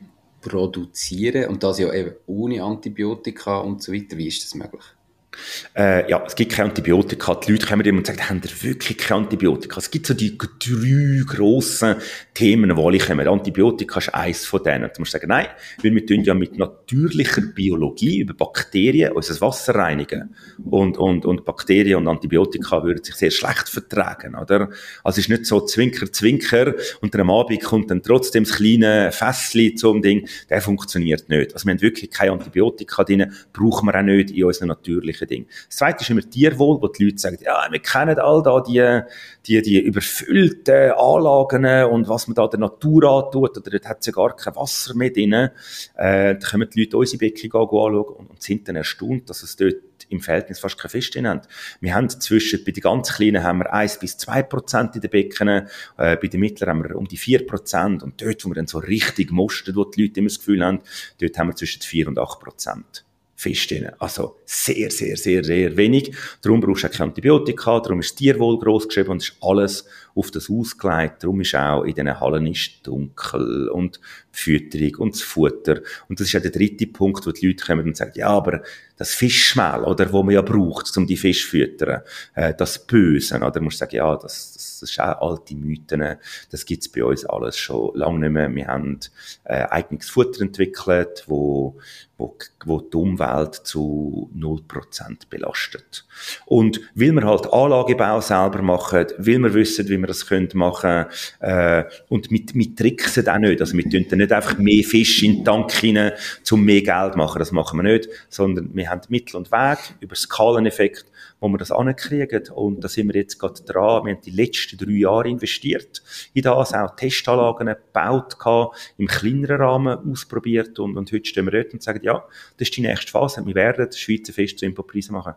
produzieren und das ja eben ohne Antibiotika und so weiter? Wie ist das möglich? Äh, ja, es gibt keine Antibiotika. Die Leute kommen immer und sagen, haben ihr wirklich keine Antibiotika? Es gibt so die drei grossen Themen, die alle kommen. Antibiotika ist eins von denen. Du musst sagen, nein, weil wir tun ja mit natürlicher Biologie über Bakterien unser Wasser reinigen. Und, und, und Bakterien und Antibiotika würden sich sehr schlecht vertragen, oder? Also es ist nicht so Zwinker, Zwinker und dann am Abend kommt dann trotzdem das kleine Fässchen zum Ding. Der funktioniert nicht. Also wir haben wirklich keine Antibiotika drin, brauchen wir auch nicht in unseren natürlichen Ding. Das Zweite ist immer Tierwohl, wo die Leute sagen, ja, wir kennen all da die, die, die überfüllten Anlagen und was man da der Natur antut, oder dort hat es ja gar kein Wasser mehr drin. Äh, da können die Leute unsere Becken anschauen und, und sind dann erstaunt, dass es dort im Verhältnis fast kein Fisch drin haben. Wir haben zwischen, bei den ganz Kleinen haben wir eins bis zwei Prozent in den Becken, äh, bei den Mittleren haben wir um die vier Prozent und dort, wo wir dann so richtig mustern, wo die Leute immer das Gefühl haben, dort haben wir zwischen vier und acht Prozent. Fisch drin. Also sehr, sehr, sehr, sehr wenig. Darum brauchst du auch keine Antibiotika, darum ist das Tierwohl gross geschrieben und ist alles auf das ausgelegt. Darum ist auch in diesen Hallen ist dunkel und die Fütterung und das Futter. Und das ist ja der dritte Punkt, wo die Leute kommen und sagen, ja, aber das Fischmehl, oder, wo man ja braucht, um die Fisch zu füttern, äh, das Böse, oder, musst du sagen, ja, das, das, das ist auch alte Mythen, das gibt's bei uns alles schon lange nicht mehr. Wir haben äh, eigenes Futter entwickelt, wo, wo, wo die Umwelt zu null Prozent belastet. Und weil wir halt Anlagebau selber machen, weil wir wissen, wie wir das können machen, äh, und mit, mit tricksen auch nicht, also wir tun dann nicht einfach mehr Fisch in den Tank rein, um mehr Geld zu machen, das machen wir nicht, sondern wir haben Mittel und Weg über Skaleneffekt, wo wir das ankriegen. Und da sind wir jetzt gerade dran. Wir haben die letzten drei Jahre investiert in das, auch Testanlagen gebaut, im kleineren Rahmen ausprobiert. Und, und heute stehen wir dort und sagen, ja, das ist die nächste Phase. Wir werden Schweizer Fisch zu Importpreisen machen.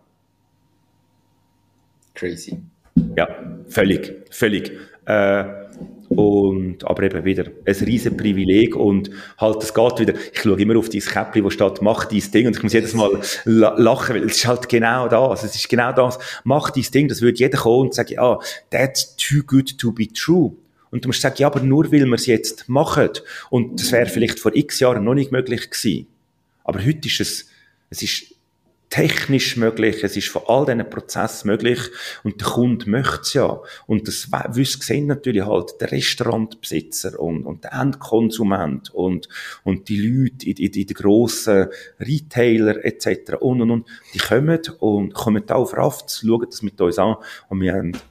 Crazy. Ja, völlig, völlig. Äh, Und, aber eben wieder ein riesen Privileg und halt, es geht wieder, ich schaue immer auf dieses Käppli, wo steht, mach dein Ding und ich muss jedes Mal lachen, weil es ist halt genau das, es ist genau das, mach dein Ding, das würde jeder kommen und sagen, ja, that's too good to be true. Und du musst sagen, ja, aber nur weil wir es jetzt machen. Und das wäre vielleicht vor x Jahren noch nicht möglich gewesen. Aber heute ist es, es ist technisch möglich, es ist von all diesen Prozessen möglich und der Kunde möchte es ja. Und das sehen natürlich halt der Restaurantbesitzer und, und der Endkonsument und, und die Leute in, in, in den grossen Retailer et cetera und, und, und, die kommen und kommen da auf Rafts, schauen das mit uns an und wir haben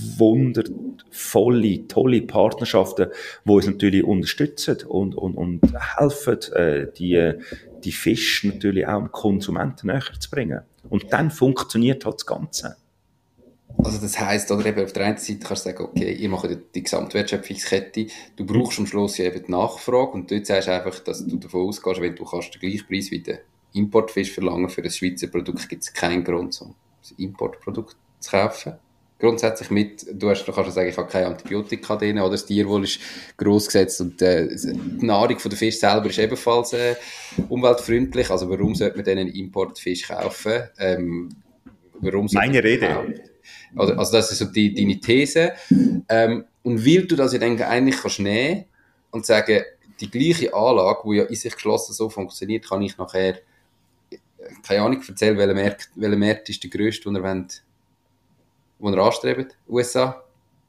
wundervolle, tolle Partnerschaften, die uns natürlich unterstützen und, und, und helfen, äh, die, die Fische natürlich auch dem Konsumenten näher zu bringen. Und dann funktioniert halt das Ganze. Also das heisst, oder eben auf der einen Seite kannst du sagen, okay, ihr macht die Gesamtwertschöpfungskette, du brauchst am Schluss ja eben die Nachfrage und dort sagst du einfach, dass du davon ausgehst, wenn du kannst den gleichen Preis wie der Importfisch verlangen für ein Schweizer Produkt, gibt es keinen Grund, um ein Importprodukt zu kaufen. Grundsätzlich mit, du, hast, du kannst ja sagen, ich habe keine Antibiotika drin, oder das Tierwohl ist gross gesetzt und äh, die Nahrung von der Fisch selber ist ebenfalls äh, umweltfreundlich, also warum sollte man denn einen Importfisch kaufen? Ähm, warum Meine Rede. Also, also das ist so die, deine These. Ähm, und weil du das ja dann eigentlich kannst nehmen und sagen, die gleiche Anlage, die ja in sich geschlossen so funktioniert, kann ich nachher, keine Ahnung, erzählen, welcher Markt, welcher Markt ist der grösste, den ihr wollt, den ihr anstrebt, U S A?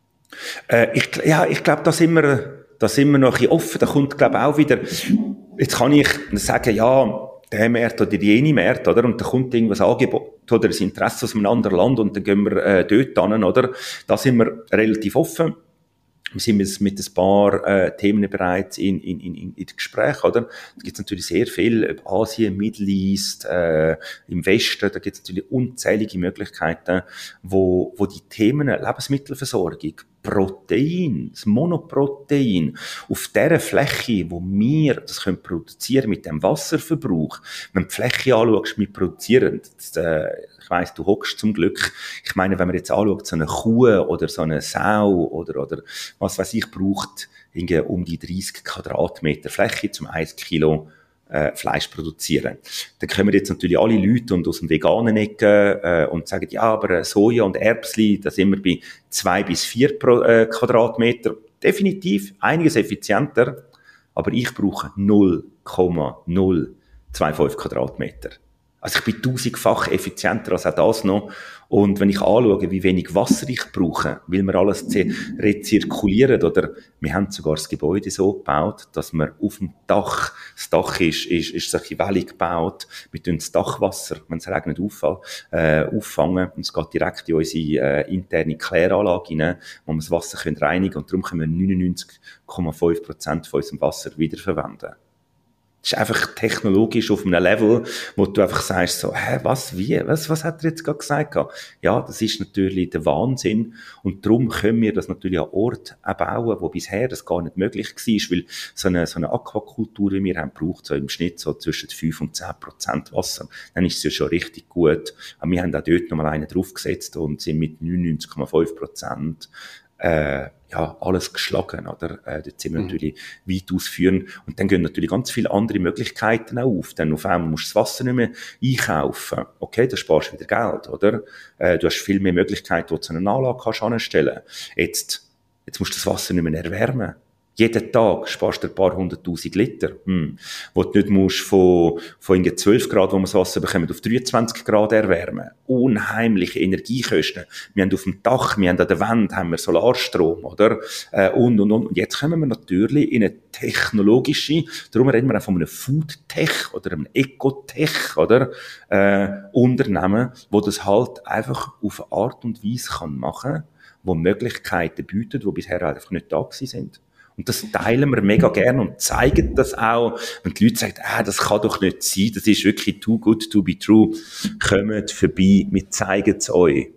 Äh, ich, ja, ich glaube, da sind wir, da sind wir noch ein bisschen offen. Da kommt, glaube ich, auch wieder, jetzt kann ich sagen, ja, der Markt oder jene Markt, oder? Und da kommt irgendwas Angebot oder ein Interesse aus einem anderen Land und dann gehen wir äh, dort hin, oder? Da sind wir relativ offen. Wir sind jetzt mit ein paar äh, Themen bereits in, in, in, in Gespräch, oder? Da gibt es natürlich sehr viel über Asien, Middle East, äh, im Westen, da gibt es natürlich unzählige Möglichkeiten, wo, wo die Themen Lebensmittelversorgung, Protein, das Monoprotein, auf dieser Fläche, wo wir das können produzieren mit dem Wasserverbrauch, wenn du die Fläche anschaust, wir produzieren, das, äh, ich weiss, du hockst zum Glück, ich meine, wenn man jetzt anschaut, so eine Kuh oder so eine Sau oder, oder was weiß ich, braucht irgendwie um die dreißig Quadratmeter Fläche zum ein Kilo äh, Fleisch produzieren. Dann kommen jetzt natürlich alle Leute und aus dem veganen Ecke äh, und sagen, ja, aber Soja und Erbsli, da sind wir bei zwei bis vier pro, äh, Quadratmeter. Definitiv einiges effizienter, aber ich brauche null Komma null fünfundzwanzig Quadratmeter. Also ich bin tausendfach effizienter als auch das noch. Und wenn ich anschaue, wie wenig Wasser ich brauche, weil wir alles rezirkulieren, oder wir haben sogar das Gebäude so gebaut, dass wir auf dem Dach, das Dach ist, ist, ist solche Welle gebaut, wir tun das Dachwasser, wenn es regnet, auffall, äh, auffangen, und es geht direkt in unsere äh, interne Kläranlage rein, wo wir das Wasser können reinigen können, und darum können wir neunundneunzig Komma fünf Prozent von unserem Wasser wiederverwenden. Das ist einfach technologisch auf einem Level, wo du einfach sagst so, hä, was, wie, was, was hat er jetzt gerade gesagt? Ja, das ist natürlich der Wahnsinn. Und darum können wir das natürlich an Ort auch bauen, wo bisher das gar nicht möglich war, weil so eine, so eine Aquakultur, wie wir haben, braucht so im Schnitt so zwischen fünf und zehn Prozent Wasser. Dann ist es ja schon richtig gut. Aber wir haben auch dort nochmal einen draufgesetzt und sind mit neunundneunzig Komma fünf Prozent äh, ja, alles geschlagen, oder? Äh, dort sind wir mhm. natürlich weit ausführen. Und dann gehen natürlich ganz viele andere Möglichkeiten auch auf. Dann auf einmal musst du das Wasser nicht mehr einkaufen. Okay, da sparst du wieder Geld, oder? Äh, du hast viel mehr Möglichkeiten, wo du eine Anlage kannst anstellen. Jetzt, jetzt musst du das Wasser nicht mehr erwärmen. Jeden Tag sparst du ein paar hunderttausend Liter. Hm. Wo du nicht musst von, von zwölf Grad, wo wir das Wasser bekommen, auf dreiundzwanzig Grad erwärmen. Unheimliche Energiekosten. Wir haben auf dem Dach, wir haben an der Wand, haben wir Solarstrom, oder? Äh, und, und, und. Und jetzt kommen wir natürlich in eine technologische, darum reden wir auch von einem Food-Tech oder einem Eco-Tech, oder? Äh, Unternehmen, wo das halt einfach auf eine Art und Weise kann machen, wo Möglichkeiten bietet, die bisher einfach nicht da gewesen sind. Und das teilen wir mega gerne und zeigen das auch. Wenn die Leute sagen, ah, das kann doch nicht sein, das ist wirklich too good to be true, kommt vorbei, wir zeigen es euch.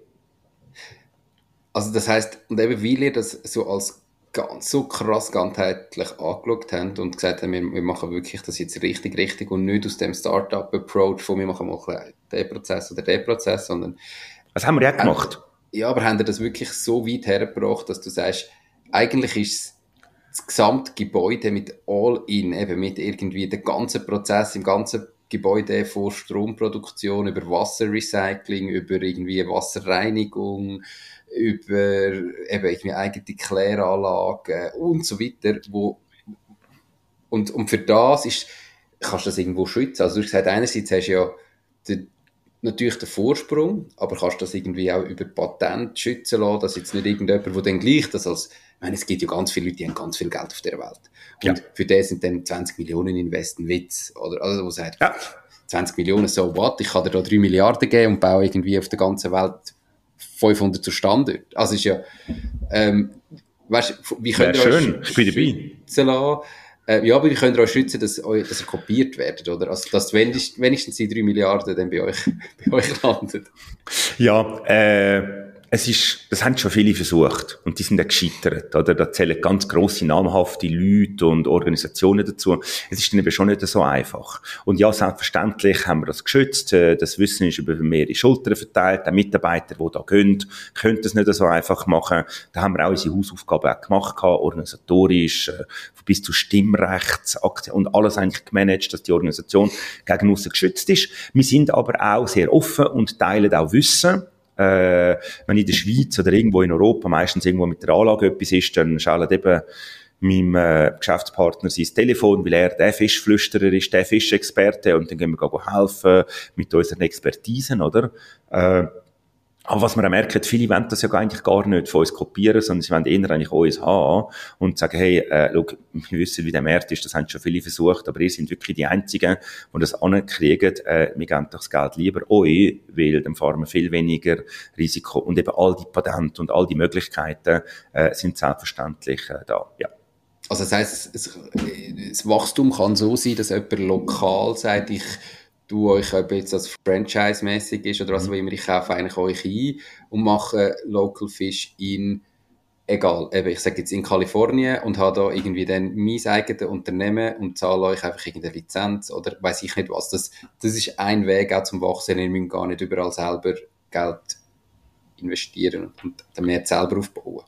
Also das heisst, und eben weil ihr das so als ganz, so krass ganzheitlich angeschaut habt und gesagt habt, wir, wir machen wirklich das jetzt richtig, richtig und nicht aus dem Startup-Approach von wir machen mal den Prozess oder den Prozess, sondern... Das haben wir ja gemacht. Ja, aber habt ihr das wirklich so weit hergebracht, dass du sagst, eigentlich ist es das gesamte Gebäude mit All-In, eben mit irgendwie dem ganzen Prozess im ganzen Gebäude von Stromproduktion über Wasserrecycling, über irgendwie Wasserreinigung, über eben irgendwie eigene Kläranlagen und so weiter, wo und, und für das ist, kannst du das irgendwo schützen. Also du hast gesagt, einerseits hast du ja den, natürlich den Vorsprung, aber kannst das irgendwie auch über Patent schützen lassen, dass jetzt nicht irgendjemand, der dann gleich das als, ich meine, es gibt ja ganz viele Leute, die haben ganz viel Geld auf der Welt. Und ja. für die sind dann zwanzig Millionen Invest ein Witz, oder? Also, wo sagt, ja. zwanzig Millionen, so what? Ich kann dir da drei Milliarden geben und baue irgendwie auf der ganzen Welt fünfhundert zur Standort. Also, ist ja, ähm, weißt du, wie könnt ihr schön, ich bin dabei. Äh, ja, aber ihr könnt auch schützen, dass, dass ihr kopiert werdet, oder? Also, dass wenigstens, wenigstens die drei Milliarden dann bei euch, bei euch landet. Ja, äh, es ist, das haben schon viele versucht. Und die sind auch gescheitert, oder? Da zählen ganz grosse, namhafte Leute und Organisationen dazu. Es ist dann eben schon nicht so einfach. Und ja, selbstverständlich haben wir das geschützt. Das Wissen ist über mehrere Schultern verteilt. Die Mitarbeiter, die da gehen, können das nicht so einfach machen. Da haben wir auch unsere Hausaufgaben auch gemacht, organisatorisch, bis zu Stimmrechtsaktien und alles eigentlich gemanagt, dass die Organisation gegen aussen geschützt ist. Wir sind aber auch sehr offen und teilen auch Wissen. Äh, wenn in der Schweiz oder irgendwo in Europa meistens irgendwo mit der Anlage etwas ist, dann schaltet eben meinem äh, Geschäftspartner sein Telefon, weil er der Fischflüsterer ist, der Fischexperte, und dann gehen wir helfen mit unseren Expertisen, oder? Äh, Aber was wir auch merken, viele wollen das ja eigentlich gar nicht von uns kopieren, sondern sie wollen eher eigentlich uns haben und sagen, hey, äh, schau, wir wissen, wie der Markt ist, das haben schon viele versucht, aber ihr seid wirklich die Einzigen, die das ankriegen. Äh, wir geben das Geld lieber euch, weil dann fahren wir viel weniger Risiko, und eben all die Patente und all die Möglichkeiten äh, sind selbstverständlich äh, da, ja. Also das heisst, es, das Wachstum kann so sein, dass jemand lokal sagt, ich du euch, ob jetzt das Franchise-mäßig ist oder was auch immer, ich kaufe eigentlich euch ein und mache Local Fish in, egal, eben, ich sage jetzt in Kalifornien und habe da irgendwie dann mein eigenes Unternehmen und zahle euch einfach irgendeine Lizenz oder weiss ich nicht was. Das, das ist ein Weg auch zum Wachsen. Wir müssen gar nicht überall selber Geld investieren und dann mehr selber aufbauen.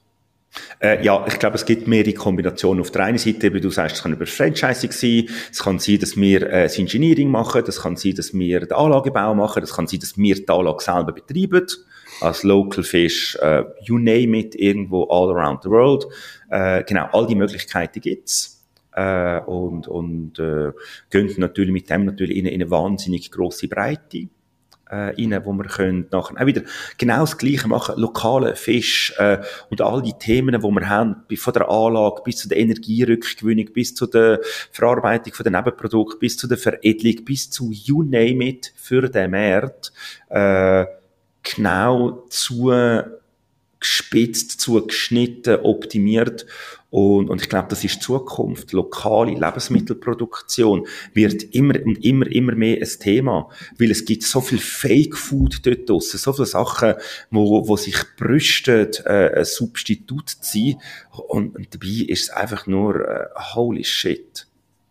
Äh, ja, ich glaube, es gibt mehrere Kombinationen. Auf der einen Seite, wie du sagst, es kann über Franchising sein, es kann sein, dass wir äh, das Engineering machen, es kann sein, dass wir den Anlagebau machen, es kann sein, dass wir die Anlage selber betreiben, als Local Fish, äh, you name it, irgendwo all around the world. Äh, genau, all die Möglichkeiten gibt's. Äh, und und äh, gehen natürlich mit dem natürlich in eine, in eine wahnsinnig grosse Breite rein, wo wir können nachher auch wieder genau das Gleiche machen, lokale Fisch äh, und all die Themen, die wir haben, von der Anlage bis zu der Energierückgewinnung, bis zu der Verarbeitung von den Nebenprodukten, bis zu der Veredelung, bis zu you name it für den Markt, äh, genau zu gespitzt, zugeschnitten, optimiert. Und, und ich glaube, das ist die Zukunft. Lokale Lebensmittelproduktion wird immer und immer, immer mehr ein Thema. Weil es gibt so viel Fake Food dort draussen, so viele Sachen, wo, wo sich brüsten, äh, ein Substitut zu sein. Und, und dabei ist es einfach nur, äh, holy shit.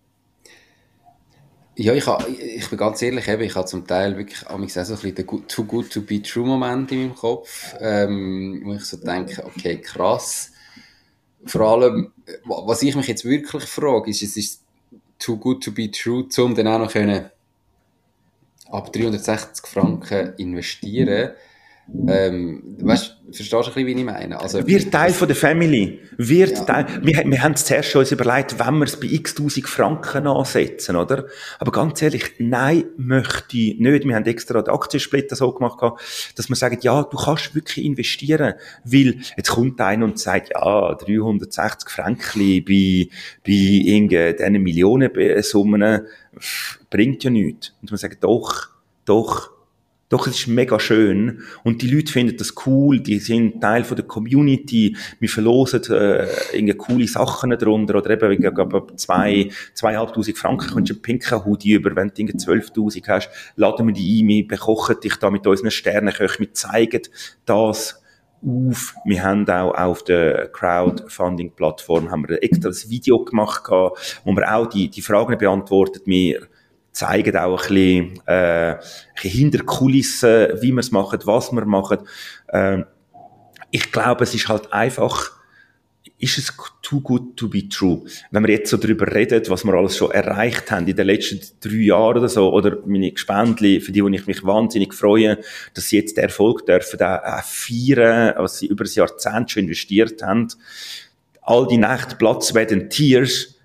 Ja, ich, ha, ich bin ganz ehrlich, eben, ich habe zum Teil wirklich auch so ein bisschen den Too Good To Be True Moment in meinem Kopf, ähm, wo ich so denke, okay, krass. Vor allem, was ich mich jetzt wirklich frage, ist, es ist Too Good To Be True, um dann auch noch können ab dreihundertsechzig Franken investieren. Ähm, weißt, verstehst du ein bisschen, wie ich meine? Also, wird Teil von der Family. Wird ja. Teil. Wir, wir haben es zuerst schon uns überlegt, wenn wir es bei x tausend Franken ansetzen, oder? Aber ganz ehrlich, nein, möchte ich nicht. Wir haben extra den Aktiensplitter so gemacht, dass wir sagen, ja, du kannst wirklich investieren. Weil, jetzt kommt einer und sagt, ja, dreihundertsechzig Franken bei, bei irgendeinen Millionensummen bringt ja nichts. Und wir sagen, doch, doch. Doch, es ist mega schön. Und die Leute finden das cool, die sind Teil von der Community. Wir verlosen äh, irgendwie coole Sachen darunter. Oder eben, ich glaube, zwei, zweieinhalbtausend Franken kommst du einen pinken Hoodie über. Wenn du irgendwie zwölftausend hast, laden wir die ein, wir bekochen dich da mit unseren Sternenköchen, wir zeigen das auf. Wir haben auch auf der Crowdfunding-Plattform haben wir extra ein Video gemacht, wo wir auch die, die Fragen beantwortet. Wir zeigen auch ein bisschen, äh, ein bisschen hinter Kulissen, wie wir es machen, was wir machen. Äh, ich glaube, es ist halt einfach, ist es too good to be true? Wenn wir jetzt so darüber reden, was wir alles schon erreicht haben in den letzten drei Jahren oder so, oder meine Gespendli, für die, wo ich mich wahnsinnig freue, dass sie jetzt den Erfolg dürfen, auch, auch feiern, was sie über ein Jahrzehnt schon investiert haben. All die Nächte, Platz, Sweat and Tears,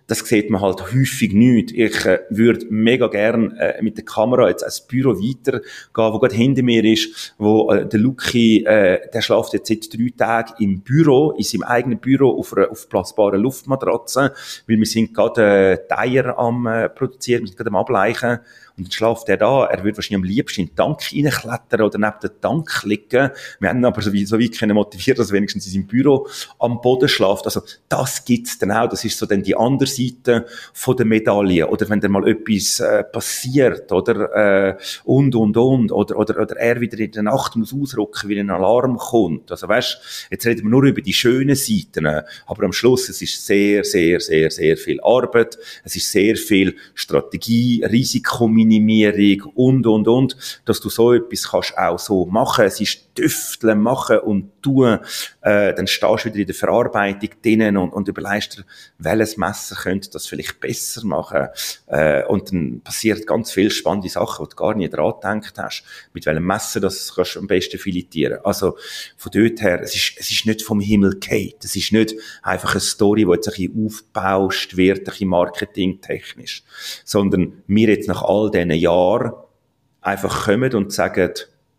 das sieht man halt häufig nicht. Ich äh, würde mega gern äh, mit der Kamera jetzt ins Büro weitergehen, wo gerade hinter mir ist, wo äh, der Luki, äh, der schläft jetzt seit drei Tagen im Büro, in seinem eigenen Büro auf einer aufblasbaren Luftmatratze, weil wir sind gerade äh, Teier am äh, produzieren, wir sind gerade am Ableichen. Und dann schläft er da, er würde wahrscheinlich am liebsten in den Tank reinklettern oder neben den Tank liegen. Wir haben ihn aber so wie, so wie können motivieren, dass er wenigstens in seinem Büro am Boden schläft. Also, das gibt's dann auch. Das ist so dann die andere Seite von der Medaille. Oder wenn dann mal etwas, äh, passiert, oder, äh, und, und, und, oder, oder, oder er wieder in der Nacht muss ausrücken, weil ein Alarm kommt. Also, weißt, jetzt reden wir nur über die schönen Seiten. Aber am Schluss, es ist sehr, sehr, sehr, sehr viel Arbeit. Es ist sehr viel Strategie, Risikominimierung, Minimierung und, und, und, dass du so etwas kannst auch so machen. Es ist tüfteln, machen und tun. Äh, dann stehst du wieder in der Verarbeitung drinnen und, und überlegst dir, welches Messer könnte das vielleicht besser machen. Äh, und dann passiert ganz viele spannende Sachen, die du gar nicht dran gedacht hast. Mit welchem Messer das kannst du am besten filetieren. Also, von dort her, es ist, es ist nicht vom Himmel gefallen. Es ist nicht einfach eine Story, die jetzt ein bisschen aufgebauscht wird, ein bisschen marketingtechnisch. Sondern wir jetzt nach all diesen Jahren einfach kommen und sagen,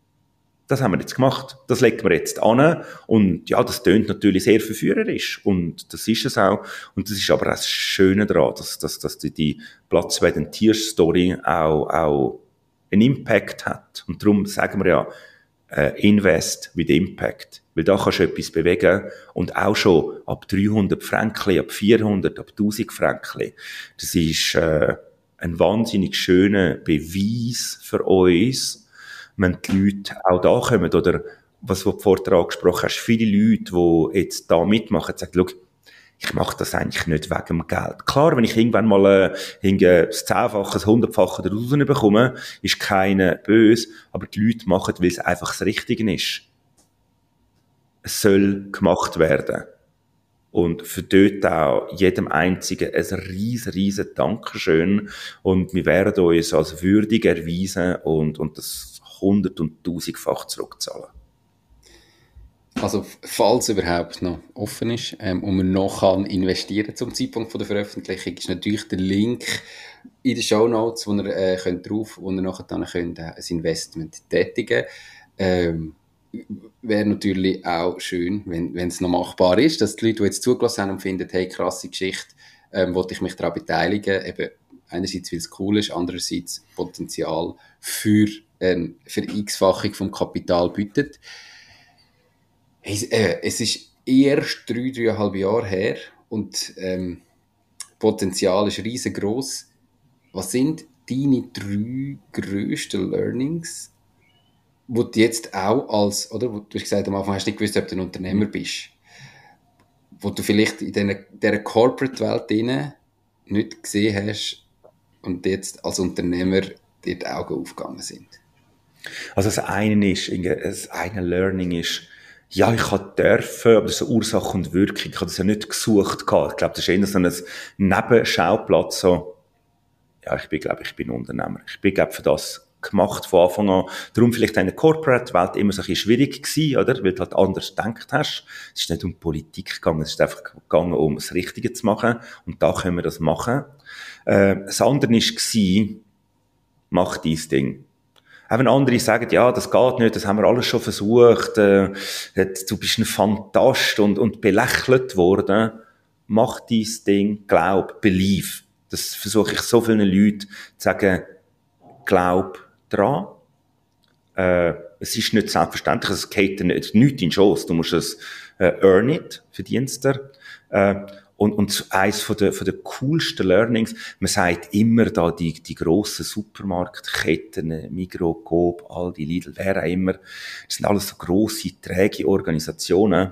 das haben wir jetzt gemacht, das legen wir jetzt an. Und ja, das tönt natürlich sehr verführerisch. Und das ist es auch. Und das ist aber auch das Schöne daran, dass, dass, dass die, die Platz bei den Tier-Story auch, auch einen Impact hat. Und darum sagen wir ja, äh, Invest with Impact. Weil da kannst du etwas bewegen. Und auch schon ab dreihundert Franken, ab vierhundert, ab tausend Franken. Das ist äh, ein wahnsinnig schöner Beweis für uns, wenn die Leute auch da kommen, oder was du vorher angesprochen hast, viele Leute, die jetzt da mitmachen, sagen, schau, ich mache das eigentlich nicht wegen dem Geld. Klar, wenn ich irgendwann mal äh, das Zehnfache, das Hundertfache daraus bekomme, ist keiner böse, aber die Leute machen, weil es einfach das Richtige ist. Es soll gemacht werden. Und für dort auch jedem Einzigen ein riesen, riesen Dankeschön. Und wir werden uns als würdig erweisen und, und das hundert- und tausendfach zurückzahlen. Also, falls überhaupt noch offen ist ähm, und man noch kann investieren zum Zeitpunkt von der Veröffentlichung, ist natürlich der Link in den Shownotes, wo ihr äh, könnt drauf, wo ihr nachher dann könnt, äh, ein Investment tätigen. Ähm, wäre natürlich auch schön, wenn wenn es noch machbar ist, dass die Leute, die jetzt zugelassen haben und finden, hey, krasse Geschichte, ähm, wollte ich mich daran beteiligen, eben einerseits, weil es cool ist, andererseits Potenzial für eine X-Fachung vom Kapital bietet. Hey, äh, es ist erst drei, dreieinhalb Jahre her und ähm, Potenzial ist riesengroß. Was sind deine drei grössten Learnings, wo du jetzt auch als, oder, wo du hast gesagt, am Anfang hast du nicht gewusst, ob du ein Unternehmer bist, wo du vielleicht in dieser, dieser Corporate-Welt drin nicht gesehen hast und jetzt als Unternehmer dir die Augen aufgegangen sind? Also das eine ist, das eine Learning ist, ja, ich habe dürfen, aber das ist eine Ursache und Wirkung, ich habe das ja nicht gesucht gehabt. Ich glaube, das ist eher so ein Nebenschauplatz, so, ja, ich bin, glaube ich, bin Unternehmer. Ich bin, glaube ich, für das gemacht von Anfang an. Darum vielleicht in der Corporate-Welt immer so ein bisschen schwierig gewesen, oder? Weil du halt anders gedacht hast. Es ist nicht um Politik gegangen, es ist einfach gegangen, um das Richtige zu machen. Und da können wir das machen. Äh, das andere war, mach dein Ding. Auch wenn andere sagen, ja, das geht nicht, das haben wir alles schon versucht, äh, du bist ein Fantast und, und belächelt worden. Mach dein Ding, glaub, believe. Das versuche ich so vielen Leuten zu sagen, glaub dran. Äh, es ist nicht selbstverständlich, es geht dir nicht, nicht in den Schoss. Du musst es äh, earn it, verdienst dir. Äh, Und, und eins von der, von der coolsten Learnings, man sagt immer da, die, die grossen Supermarktketten, Migros, Coop, Aldi, Lidl, wer auch immer, das sind alles so grosse, träge Organisationen.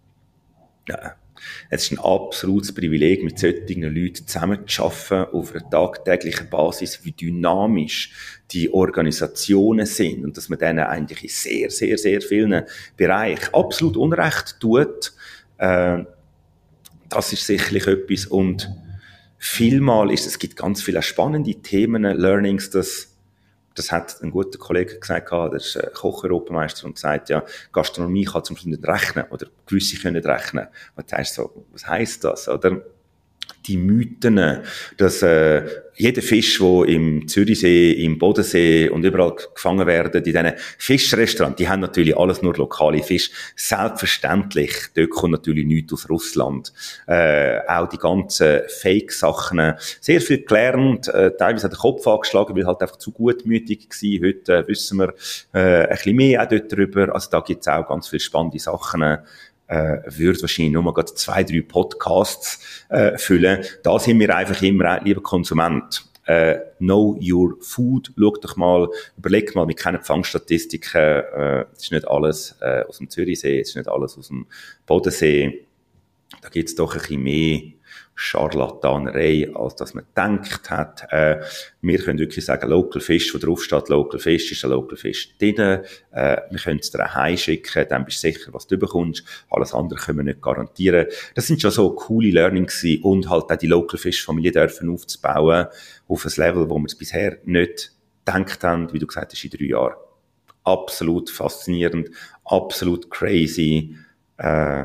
Ja. Es ist ein absolutes Privileg, mit solchen Leuten zusammenzuarbeiten, auf einer tagtäglichen Basis, wie dynamisch die Organisationen sind und dass man denen eigentlich in sehr, sehr, sehr vielen Bereichen absolut Unrecht tut. Äh, Das ist sicherlich etwas. Und vielmal ist, es gibt ganz viele spannende Themen, Learnings, das, das hat ein guter Kollege gesagt, der ist Koch-Europameister und gesagt, ja, Gastronomie kann zum Beispiel nicht rechnen, oder gewisse können nicht rechnen. Und du sagst so, was heisst das, oder? die Mythen, dass äh, jeder Fisch, der im Zürichsee, im Bodensee und überall gefangen werden, in diesen Fischrestaurants, die haben natürlich alles nur lokale Fisch. Selbstverständlich, dort kommt natürlich nichts aus Russland. Äh, auch die ganzen Fake-Sachen, sehr viel gelernt, äh, teilweise hat der Kopf angeschlagen, weil halt einfach zu gutmütig war. Heute äh, wissen wir äh, ein bisschen mehr auch dort drüber. Also da gibt es auch ganz viele spannende Sachen. Äh, würde wahrscheinlich nur mal gerade zwei, drei Podcasts äh, füllen. Da sind wir einfach immer, lieber Konsument. Äh, know your food. Schau doch mal, überleg mal, wir kennen Fangstatistiken. Äh, es ist nicht alles äh, aus dem Zürichsee, es ist nicht alles aus dem Bodensee. Da gibt's doch ein bisschen mehr Scharlatanerei, als dass man gedacht hat. Äh, wir können wirklich sagen, Local Fish, wo drauf steht, Local Fish, ist ein Local Fish drin. Äh, wir können es dir auch heimschicken, dann bist du sicher, was du bekommst. Alles andere können wir nicht garantieren. Das sind schon so coole Learnings gewesen und halt auch die Local Fish Familie dürfen aufzubauen auf ein Level, wo wir es bisher nicht gedacht haben, wie du gesagt hast, in drei Jahren. Absolut faszinierend, absolut crazy. Äh,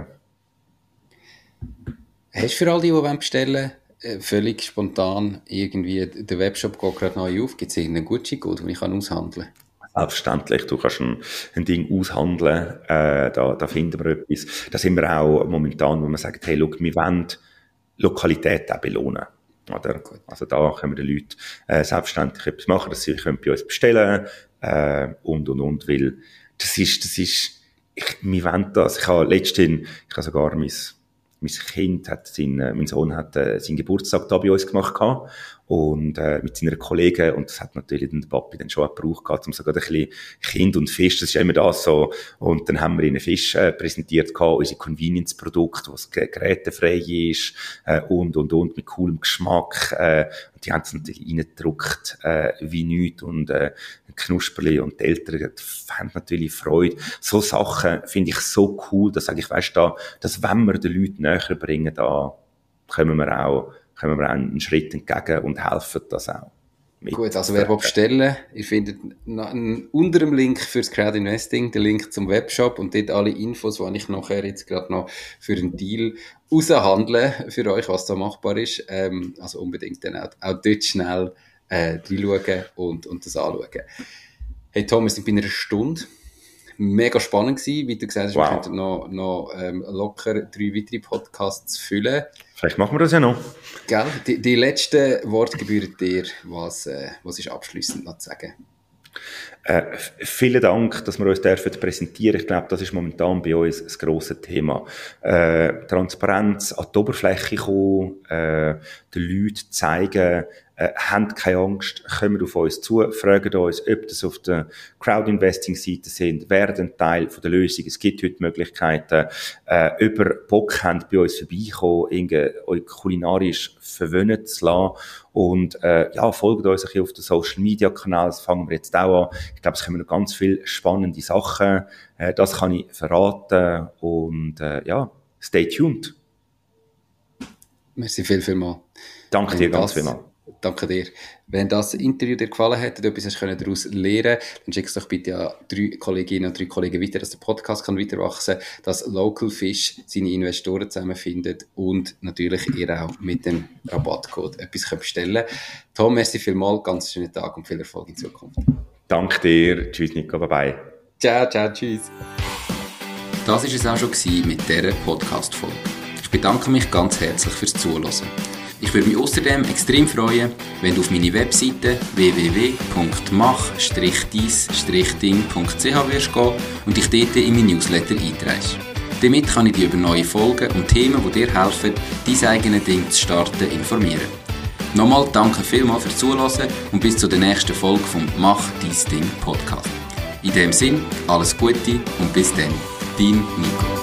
Hast du für all die, die bestellen wollen, völlig spontan irgendwie der Webshop geht gerade neu auf? Gibt es irgendeinen Gutscheincode, den ich aushandeln kann? Selbstverständlich, du kannst ein, ein Ding aushandeln, äh, da, da finden wir etwas. Da sind wir auch momentan, wo man sagt, hey, look, wir wollen Lokalität auch belohnen. Oder? Also da können wir den Leuten äh, selbstverständlich etwas machen, dass sie können bei uns bestellen äh, und, und, und, weil das ist, das ist, ich, wir wollen das. Ich habe letztens, ich habe sogar mein Mein Kind hat sein, mein Sohn hat äh, seinen Geburtstag da bei uns gemacht gehabt. Und äh, mit seiner Kollegin, und das hat natürlich den Papi dann schon auch gebraucht gehabt, um sogar ein bisschen Kind und Fisch, das ist ja immer das so. Und dann haben wir ihnen Fisch äh, präsentiert gehabt, unsere Convenience-Produkt, was gerätefrei ist, äh, und, und, und, mit coolem Geschmack. Äh, und die haben es natürlich reingedruckt, äh, wie nichts, und äh, Knusperli, und die Eltern haben natürlich Freude. So Sachen finde ich so cool, dass sage ich, weisst du, dass wenn wir den Leuten näher bringen, da können wir auch kommen wir auch einen Schritt entgegen und helfen das auch. Gut, also wer will bestellen, ihr findet unter dem Link fürs Crowd Investing den Link zum Webshop und dort alle Infos, die ich nachher jetzt gerade noch für einen Deal raushandle für euch, was da machbar ist. Ähm, also unbedingt dann auch, auch dort schnell äh, reinschauen und, und das anschauen. Hey Tom, wir sind bei einer Stunde. Mega spannend gewesen, wie du gesagt hast, wow. Wir könnten noch, noch ähm, locker drei weitere Podcasts füllen. Vielleicht machen wir das ja noch. Gell? Die, die letzten Worte gebühren dir. Was, äh, was ist abschliessend noch zu sagen? Äh, vielen Dank, dass wir uns dürfen präsentieren. Ich glaube, das ist momentan bei uns ein grosses Thema. Äh, Transparenz an die Oberfläche kommen, äh, den Leuten zeigen, äh, habt keine Angst, kommt auf uns zu, fragen uns, ob das auf der Crowd-Investing-Seite sind, werden ein Teil von der Lösung. Es gibt heute Möglichkeiten, äh, über Bock haben, bei uns vorbeikommen, irgendwie euch kulinarisch verwöhnen zu lassen. Und äh, ja, folgt uns ein bisschen auf den Social-Media-Kanälen, das fangen wir jetzt auch an. Ich glaube, es kommen noch ganz viele spannende Sachen. Äh, das kann ich verraten. Und äh, ja, stay tuned. Merci viel, viel mal. Danke dir ganz viel mal. Danke dir. Wenn das Interview dir gefallen hat und etwas hast können daraus lernen, dann schickst du doch bitte an drei Kolleginnen und drei Kollegen weiter, dass der Podcast kann weiter wachsen, dass Local Fish seine Investoren zusammenfindet und natürlich ihr auch mit dem Rabattcode etwas bestellen könnt. Tom, merci vielmals, ganz schönen Tag und viel Erfolg in Zukunft. Danke dir. Tschüss, Nico. Bye bye. Ciao, ciao, tschüss. Das war es auch schon mit dieser Podcast-Folge. Ich bedanke mich ganz herzlich fürs Zuhören. Ich würde mich außerdem extrem freuen, wenn du auf meine Webseite w w w punkt mach dies ding punkt c h wirst gehen und dich dort in mein Newsletter einträgst. Damit kann ich dich über neue Folgen und Themen, die dir helfen, dein eigenes Ding zu starten, informieren. Nochmal danke vielmals fürs Zuhören und bis zur nächsten Folge vom Mach dies Ding Podcast. In dem Sinn, alles Gute und bis dann, dein Nico.